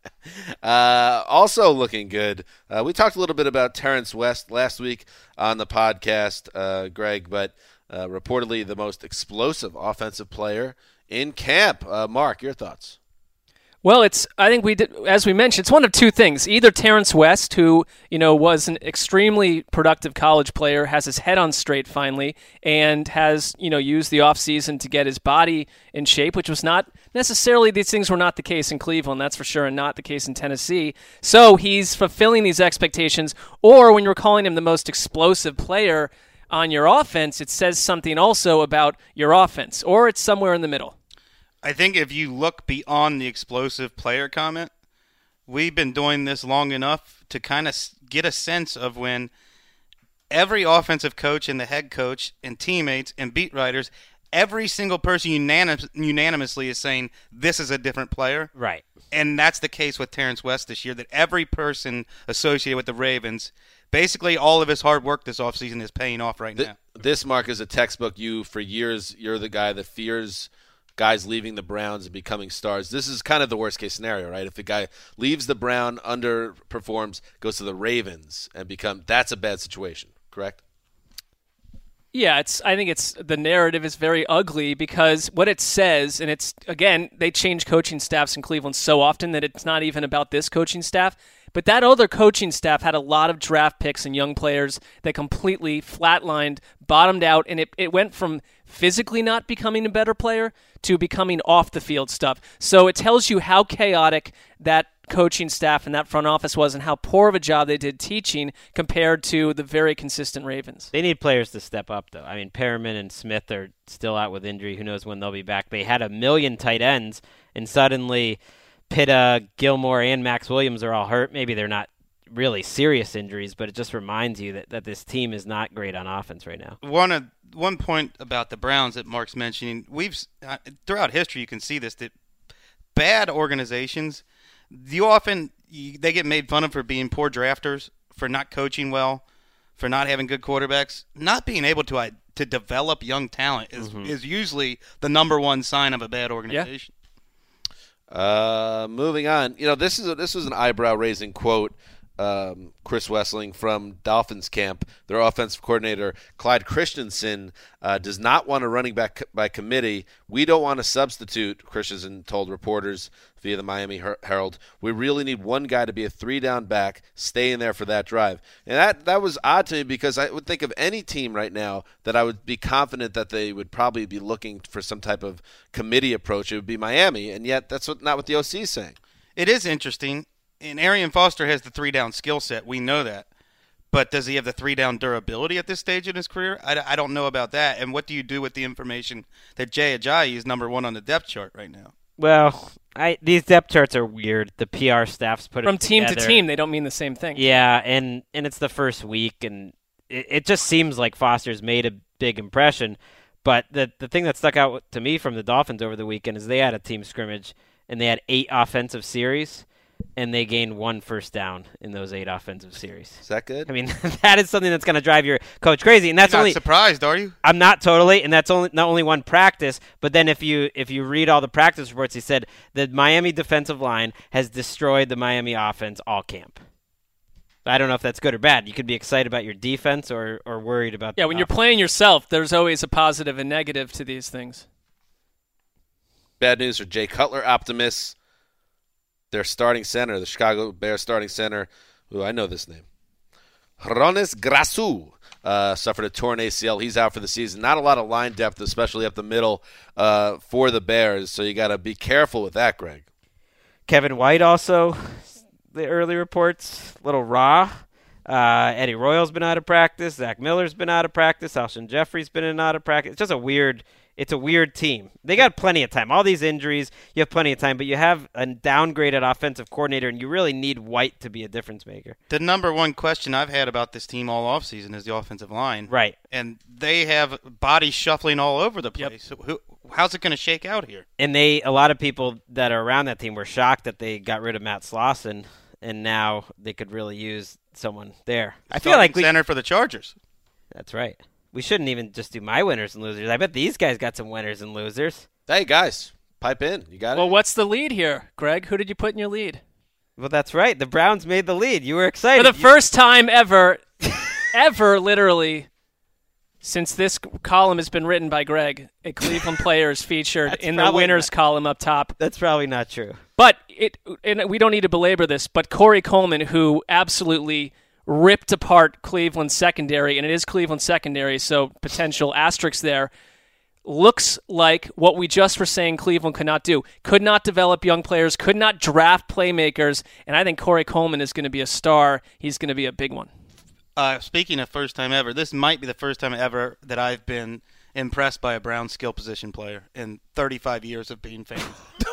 Also looking good. We talked a little bit about Terrence West last week on the podcast, Greg, but reportedly the most explosive offensive player in camp. Mark, your thoughts? Well, I think as we mentioned, it's one of two things. Either Terrence West, who, was an extremely productive college player, has his head on straight finally, and has, used the offseason to get his body in shape, which was not necessarily, these things were not the case in Cleveland, that's for sure, and not the case in Tennessee. So he's fulfilling these expectations. Or when you're calling him the most explosive player on your offense, it says something also about your offense, or it's somewhere in the middle. I think if you look beyond the explosive player comment, we've been doing this long enough to kind of get a sense of when every offensive coach and the head coach and teammates and beat writers, every single person unanimously is saying this is a different player. Right. And that's the case with Terrence West this year, that every person associated with the Ravens, basically all of his hard work this offseason is paying off right now. This, Mark, is a textbook. For years, you're the guy that fears guys leaving the Browns and becoming stars. This is kind of the worst case scenario, right? If the guy leaves the Brown, underperforms, goes to the Ravens and that's a bad situation, correct? Yeah, I think the narrative is very ugly because what it says, and it's, again, they change coaching staffs in Cleveland so often that it's not even about this coaching staff. But that other coaching staff had a lot of draft picks and young players that completely flatlined, bottomed out, and it went from physically not becoming a better player to becoming off-the-field stuff. So it tells you how chaotic that coaching staff and that front office was and how poor of a job they did teaching compared to the very consistent Ravens. They need players to step up, though. I mean, Perriman and Smith are still out with injury. Who knows when they'll be back. They had 1 million tight ends, and suddenly Pitta, Gilmore, and Max Williams are all hurt. Maybe they're not really serious injuries, but it just reminds you that this team is not great on offense right now. One point about the Browns that Mark's mentioning, throughout history you can see this, that bad organizations, they get made fun of for being poor drafters, for not coaching well, for not having good quarterbacks. Not being able to develop young talent is usually the number one sign of a bad organization. Yeah. Moving on, this was an eyebrow-raising quote. Chris Wesseling from Dolphins camp, their offensive coordinator, Clyde Christensen, does not want a running back by committee. We don't want to substitute, Christensen told reporters via the Miami Herald. We really need one guy to be a 3-down back, stay in there for that drive. And that was odd to me because I would think of any team right now that I would be confident that they would probably be looking for some type of committee approach. It would be Miami, and yet that's not what the OC is saying. It is interesting. And Arian Foster has the 3-down skill set. We know that. But does he have the 3-down durability at this stage in his career? I don't know about that. And what do you do with the information that Jay Ajayi is number 1 on the depth chart right now? Well, these depth charts are weird. The PR staff's put from it team together. to team, they don't mean the same thing. Yeah, and it's the first week, and it just seems like Foster's made a big impression. But the thing that stuck out to me from the Dolphins over the weekend is they had a team scrimmage, and they had 8 offensive series. And they gained 1 first down in those 8 offensive series. Is that good? I mean, that is something that's going to drive your coach crazy. And that's You're not surprised, are you? I'm not totally, and that's not only one practice. But then if you read all the practice reports, he said the Miami defensive line has destroyed the Miami offense all camp. I don't know if that's good or bad. You could be excited about your defense or worried about. Yeah, when you're playing yourself, there's always a positive and negative to these things. Bad news for Jay Cutler optimists. Their starting center, the Chicago Bears starting center, who I know this name, Hroniss Grasu, suffered a torn ACL. He's out for the season. Not a lot of line depth, especially up the middle for the Bears, so you got to be careful with that, Greg. Kevin White also the early reports, a little raw. Eddie Royal's been out of practice. Zach Miller's been out of practice. Alshon Jeffrey's been out of practice. It's just it's a weird team. They got plenty of time. All these injuries, you have plenty of time, but you have a downgraded offensive coordinator, and you really need White to be a difference maker. The number one question I've had about this team all offseason is the offensive line. Right. And they have bodies shuffling all over the place. Yep. So how's it going to shake out here? And a lot of people that are around that team were shocked that they got rid of Matt Slauson, and now they could really use someone there. I feel like center for the Chargers. That's right. We shouldn't even just do my winners and losers. I bet these guys got some winners and losers. Hey, guys, pipe in. You got it? Well, what's the lead here, Greg? Who did you put in your lead? Well, that's right. The Browns made the lead. You were excited. For the first time ever, literally, since this column has been written by Greg, a Cleveland player is featured in the winners column up top. That's probably not true. But and we don't need to belabor this, but Corey Coleman, who absolutely ripped apart Cleveland's secondary, and it is Cleveland's secondary, so potential asterisks there, looks like what we just were saying Cleveland could not do. Could not develop young players, could not draft playmakers, and I think Corey Coleman is going to be a star. He's going to be a big one. Speaking of first time ever, this might be the first time ever that I've been impressed by a Brown skill position player in 35 years of being fans.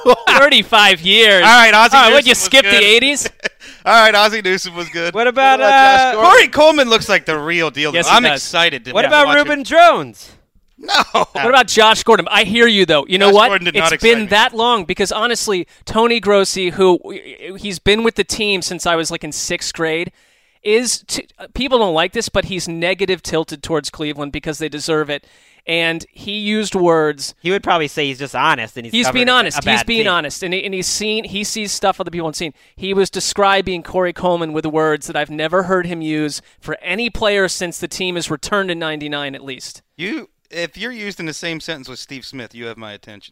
35 years. All right, Ozzie Newsome. Would you skip the 80s? All right, Ozzie Newsome was good. What about Corey Coleman looks like the real deal. Yes, I'm excited. What about Reuben Jones? No. What about Josh Gordon? I hear you, though. You know Josh what? Gordon did not It's been that long because, honestly, Tony Grossi, who he's been with the team since I was like in 6th grade, people don't like this, but he's negative tilted towards Cleveland because they deserve it. And he used words. He would probably say he's just honest, and he's being honest. He's being honest, and he sees stuff other people haven't seen. He was describing Corey Coleman with words that I've never heard him use for any player since the team has returned in '99, at least. If you're used in the same sentence with Steve Smith, you have my attention.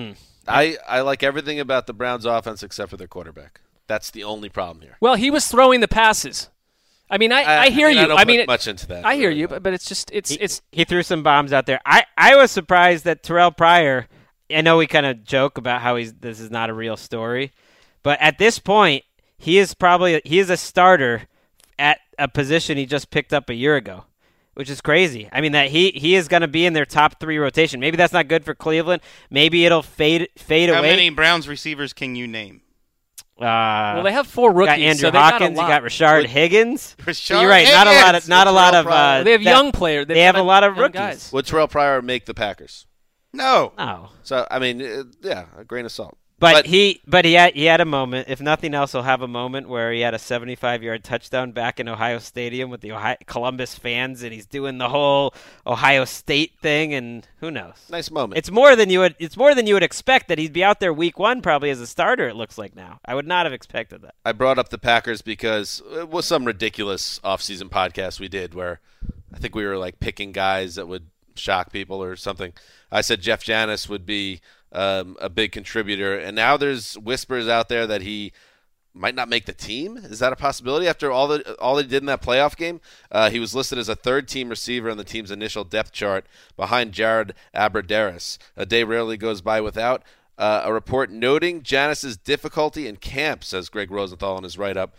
I like everything about the Browns' offense except for their quarterback. That's the only problem here. Well, he was throwing the passes. I mean, I hear you. I don't put much into that. I hear you, but it's just he threw some bombs out there. I was surprised that Terrell Pryor. I know we kind of joke about how this is not a real story, but at this point, he is a starter at a position he just picked up a year ago, which is crazy. I mean, that he is going to be in their top 3 rotation. Maybe that's not good for Cleveland. Maybe it'll fade away. How many Browns receivers can you name? Well, they have 4 rookies. Got Andrew so Hawkins. You got Rashard Higgins. So you're right. Not a lot of. They have young players. They have a lot of rookies. Guys. Would Terrell Pryor make the Packers? No. So I mean, yeah, a grain of salt. But he had a moment. If nothing else, he'll have a moment where he had a 75-yard touchdown back in Ohio Stadium with the Columbus fans, and he's doing the whole Ohio State thing. And who knows? Nice moment. It's more than you would expect that he'd be out there week 1 probably as a starter. It looks like now. I would not have expected that. I brought up the Packers because it was some ridiculous offseason podcast we did where I think we were like picking guys that would shock people or something. I said Jeff Janis would be a big contributor, and now there's whispers out there that he might not make the team. Is that a possibility after all they did in that playoff game? He was listed as a 3rd-team receiver on the team's initial depth chart behind Jared Abbrederis. A day rarely goes by without a report noting Janis's difficulty in camp, says Greg Rosenthal in his write-up.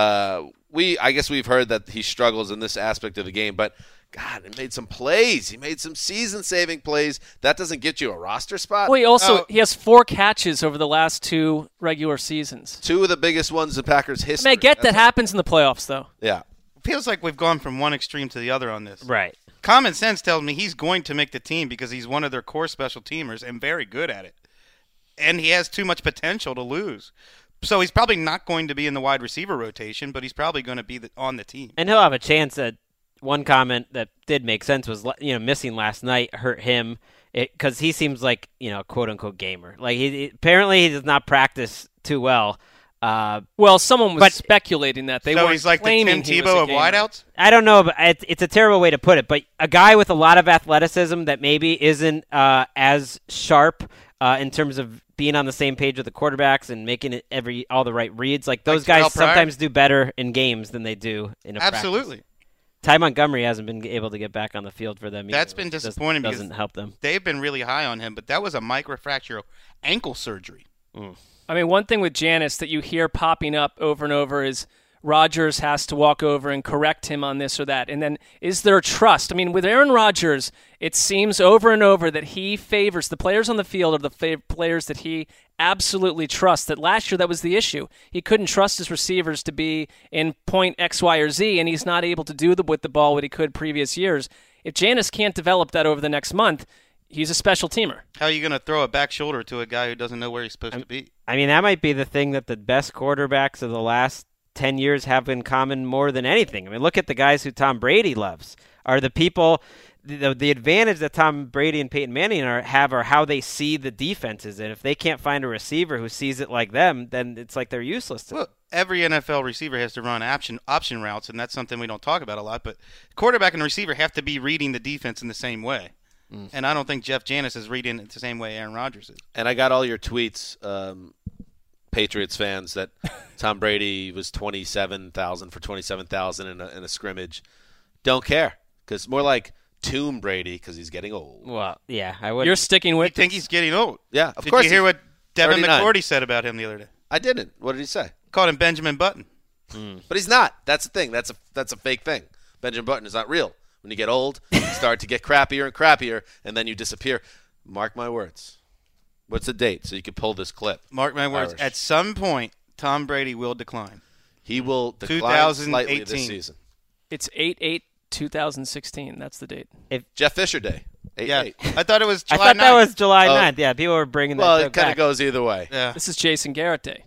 I guess we've heard that he struggles in this aspect of the game, but God, he made some plays. He made some season-saving plays. That doesn't get you a roster spot. Well, he has 4 catches over the last 2 regular seasons. 2 of the biggest ones in Packers history. I mean, I get that happens in the playoffs, though. Yeah. It feels like we've gone from one extreme to the other on this. Right. Common sense tells me he's going to make the team because he's one of their core special teamers and very good at it. And he has too much potential to lose. So he's probably not going to be in the wide receiver rotation, but he's probably going to be on the team. And he'll have a chance at one comment that did make sense was, missing last night hurt him because he seems like, quote unquote gamer. Like apparently he does not practice too well. Well, someone was speculating that so he's like the Tim Tebow of wideouts. I don't know, but it's a terrible way to put it. But a guy with a lot of athleticism that maybe isn't as sharp in terms of being on the same page with the quarterbacks and making all the right reads. Like those guys sometimes do better in games than they do in a practice. Absolutely. Ty Montgomery hasn't been able to get back on the field for them either. That's been disappointing doesn't help them. They've been really high on him, but that was a microfracture ankle surgery. I mean, one thing with Janis that you hear popping up over and over is Rodgers has to walk over and correct him on this or that. And then is there trust? I mean, with Aaron Rodgers, it seems over and over that he favors the players on the field are the players that he absolutely trusts. That last year that was the issue. He couldn't trust his receivers to be in point X, Y, or Z, and he's not able to do with the ball what he could previous years. If Janis can't develop that over the next month, he's a special teamer. How are you going to throw a back shoulder to a guy who doesn't know where he's supposed to be? I mean, that might be the thing that the best quarterbacks of the last 10 years have in common more than anything. I mean, look at the guys who Tom Brady loves. Are the people the advantage that Tom Brady and Peyton Manning have are how they see the defenses. And if they can't find a receiver who sees it like them, then it's like they're useless to them. Every NFL receiver has to run option routes, and that's something we don't talk about a lot. But quarterback and receiver have to be reading the defense in the same way. And I don't think Jeff Janis is reading it the same way Aaron Rodgers is. And I got all your tweets, Patriots fans, that Tom Brady was 27,000 for 27,000 in a scrimmage. Don't care, because more like Tomb Brady because he's getting old. Well, yeah, I would. You're sticking with. You think he's getting old? Yeah, of Did course. Did you hear what Devin 39. McCourty said about him the other day? I didn't. What did he say? Called him Benjamin Button. But he's not. That's the thing. That's a fake thing. Benjamin Button is not real. When you get old, you start to get crappier and crappier, and then you disappear. Mark my words. What's the date so you can pull this clip? Mark my words. Irish. At some point, Tom Brady will decline. He will decline slightly this season. It's 8/8/2016. That's the date. Jeff Fisher Day. 8/8. I thought it was July 9th. I thought that was July 9th. Yeah, people were bringing that Well, joke it kind of back. goes either way. Yeah. This is Jason Garrett Day.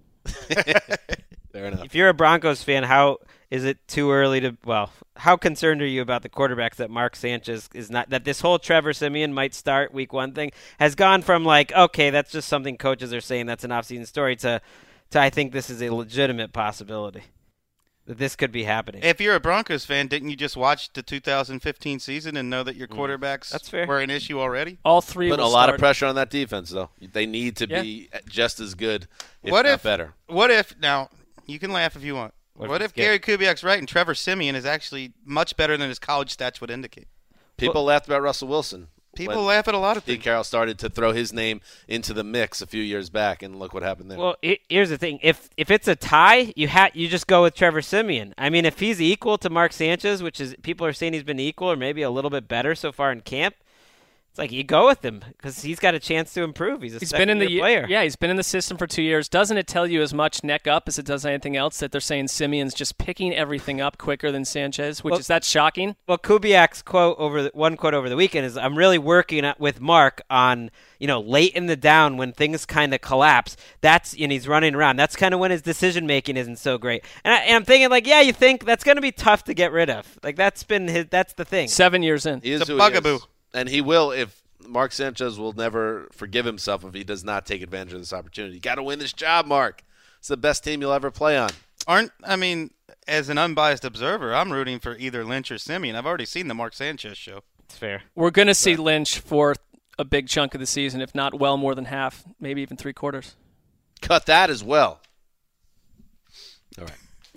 Fair enough. If you're a Broncos fan, how is it too early to? Well, how concerned are you about the quarterbacks that Mark Sanchez is not? That this whole Trevor Siemian might start week 1 thing has gone from like, okay, that's just something coaches are saying, that's an off-season story, to I think this is a legitimate possibility that this could be happening. If you're a Broncos fan, didn't you just watch the 2015 season and know that your quarterbacks That's fair. were an issue already? All three Put a will lot start. of pressure on that defense, though. They need to be just as good, if What not if better. What if now? You can laugh if you want. What if Gary Kubiak's right and Trevor Siemian is actually much better than his college stats would indicate? People laughed about Russell Wilson. People when laugh at a lot of Pete things. Carroll started to throw his name into the mix a few years back, and look what happened there. Well, here's the thing: if it's a tie, you just go with Trevor Siemian. I mean, if he's equal to Mark Sanchez, which is people are saying he's been equal or maybe a little bit better so far in camp, it's like you go with him because he's got a chance to improve. He's been in the player. Yeah, he's been in the system for 2 years. Doesn't it tell you as much neck up as it does anything else that they're saying Simeon's just picking everything up quicker than Sanchez, is that shocking? Well, Kubiak's quote over the weekend is, "I'm really working with Mark on late in the down when things kind of collapse. And he's running around. That's kind of when his decision making isn't so great." And I'm thinking like, yeah, you think that's going to be tough to get rid of? Like that's the thing. 7 years in, He is It's a who he bugaboo. is. And he will, if Mark Sanchez will never forgive himself if he does not take advantage of this opportunity. You got to win this job, Mark. It's the best team you'll ever play on. As an unbiased observer, I'm rooting for either Lynch or Simeon. I've already seen the Mark Sanchez show. It's fair. We're going to see Lynch for a big chunk of the season, if not well more than half, maybe even 3/4. Cut that as well. All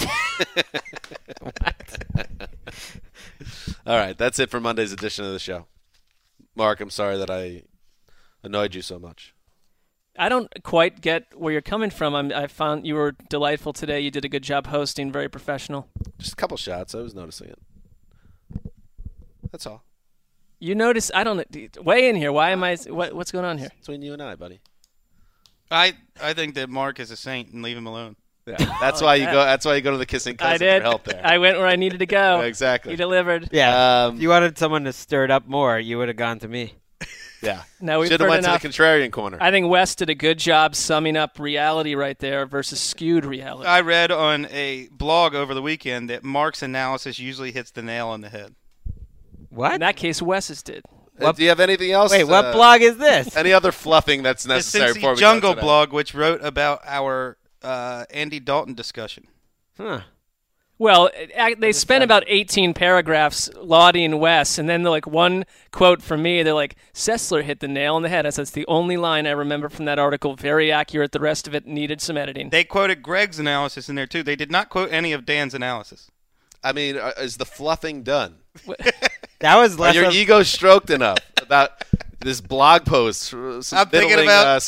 right. All right, that's it for Monday's edition of the show. Mark, I'm sorry that I annoyed you so much. I don't quite get where you're coming from. I found you were delightful today. You did a good job hosting, very professional. Just a couple shots. I was noticing it. That's all. You notice? I don't weigh in here. Why am I? What's going on here? Between you and I, buddy. I think that Mark is a saint and leave him alone. Yeah, that's why you go. That's why you go to the kissing cousin I did. for help there. I went where I needed to go. Exactly. You delivered. Yeah. If you wanted someone to stir it up more, you would have gone to me. Yeah. Now we've should have heard went enough. to the contrarian corner. I think Wes did a good job summing up reality right there versus skewed reality. I read on a blog over the weekend that Mark's analysis usually hits the nail on the head. What? In that case, Wes's did. Do you have anything else? Wait, what blog is this? Any other fluffing that's The necessary before Cincy we Jungle go today? blog, which wrote about our Andy Dalton discussion. Huh. Well, they spent about 18 paragraphs lauding Wes, and then they're like one quote from me. They're like, Sessler hit the nail on the head. I said, that's the only line I remember from that article. Very accurate. The rest of it needed some editing. They quoted Greg's analysis in there, too. They did not quote any of Dan's analysis. I mean, is the fluffing done? That was less Are your ego stroked enough about this blog post? I'm thinking about site.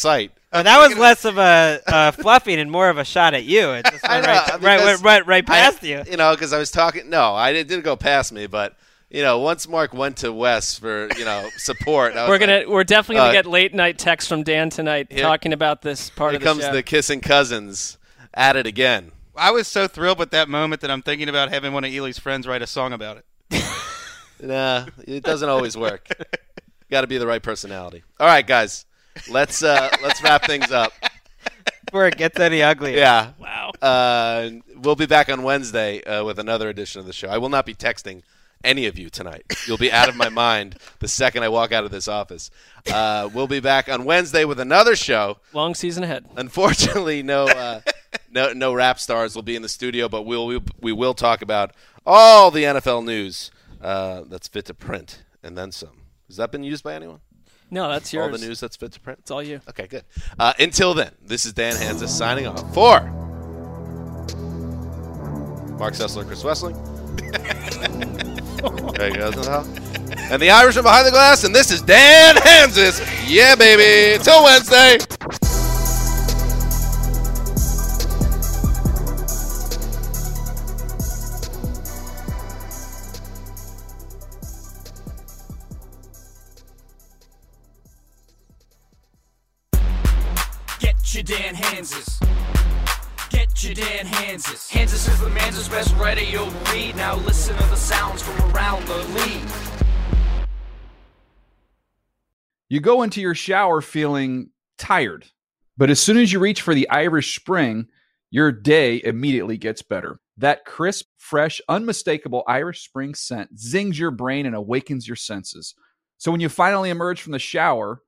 Well, that was less of a fluffing and more of a shot at you. It just went right past you. You know, because I was talking. No, it didn't go past me, but. You know, once Mark went to Wes for, support. We're definitely gonna get late night texts from Dan tonight talking about this part of the show. Here comes the kissing cousins at it again. I was so thrilled with that moment that I'm thinking about having one of Ely's friends write a song about it. Nah, it doesn't always work. Got to be the right personality. All right, guys, let's wrap things up before it gets any uglier. Yeah. Wow. We'll be back on Wednesday with another edition of the show. I will not be texting any of you tonight. You'll be out of my mind the second I walk out of this office. We'll be back on Wednesday with another show. Long season ahead. Unfortunately, no rap stars will be in the studio, but we will talk about all the NFL news that's fit to print and then some. Has that been used by anyone? No, that's yours. All the news that's fit to print? It's all you. Okay, good. Until then, this is Dan Hanzus signing off for Mark Sessler, Chris Wessling. There you go. And the Irishman behind the glass, and this is Dan Hanzus. Yeah, baby. Till Wednesday. Get your Dan Hanzus. Get your Dan Hanzus. Hanzus is the man's best radio breed. Now listen to the sounds from around the league. You go into your shower feeling tired, but as soon as you reach for the Irish Spring, your day immediately gets better. That crisp, fresh, unmistakable Irish Spring scent zings your brain and awakens your senses. So when you finally emerge from the shower,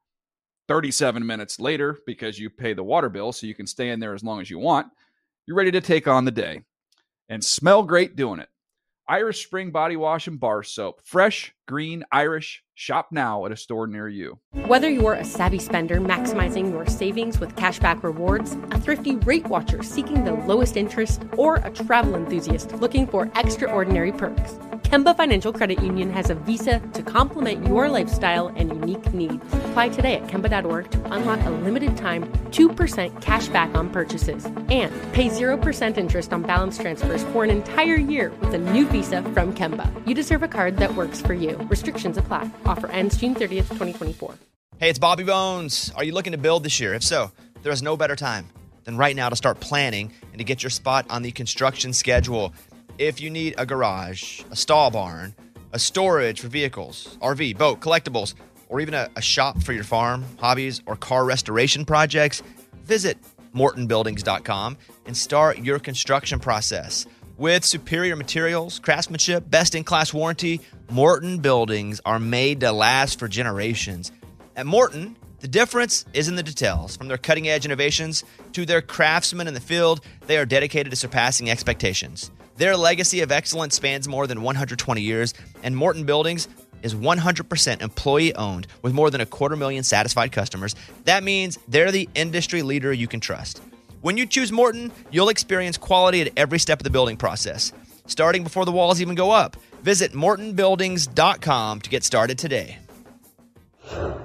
37 minutes later, because you pay the water bill so you can stay in there as long as you want, you're ready to take on the day and smell great doing it. Irish Spring Body Wash and Bar Soap. Fresh, green, Irish. Shop now at a store near you. Whether you're a savvy spender maximizing your savings with cashback rewards, a thrifty rate watcher seeking the lowest interest, or a travel enthusiast looking for extraordinary perks, Kemba Financial Credit Union has a visa to complement your lifestyle and unique needs. Apply today at Kemba.org to unlock a limited time 2% cash back on purchases and pay 0% interest on balance transfers for an entire year with a new visa from Kemba. You deserve a card that works for you. Restrictions apply. Offer ends June 30th, 2024. Hey, it's Bobby Bones. Are you looking to build this year? If so, there is no better time than right now to start planning and to get your spot on the construction schedule. If you need a garage, a stall barn, a storage for vehicles, RV, boat, collectibles, or even a shop for your farm, hobbies, or car restoration projects, visit MortonBuildings.com and start your construction process. With superior materials, craftsmanship, best-in-class warranty, Morton Buildings are made to last for generations. At Morton, the difference is in the details. From their cutting-edge innovations to their craftsmen in the field, they are dedicated to surpassing expectations. Their legacy of excellence spans more than 120 years, and Morton Buildings is 100% employee-owned with more than 250,000 satisfied customers. That means they're the industry leader you can trust. When you choose Morton, you'll experience quality at every step of the building process, starting before the walls even go up. Visit MortonBuildings.com to get started today.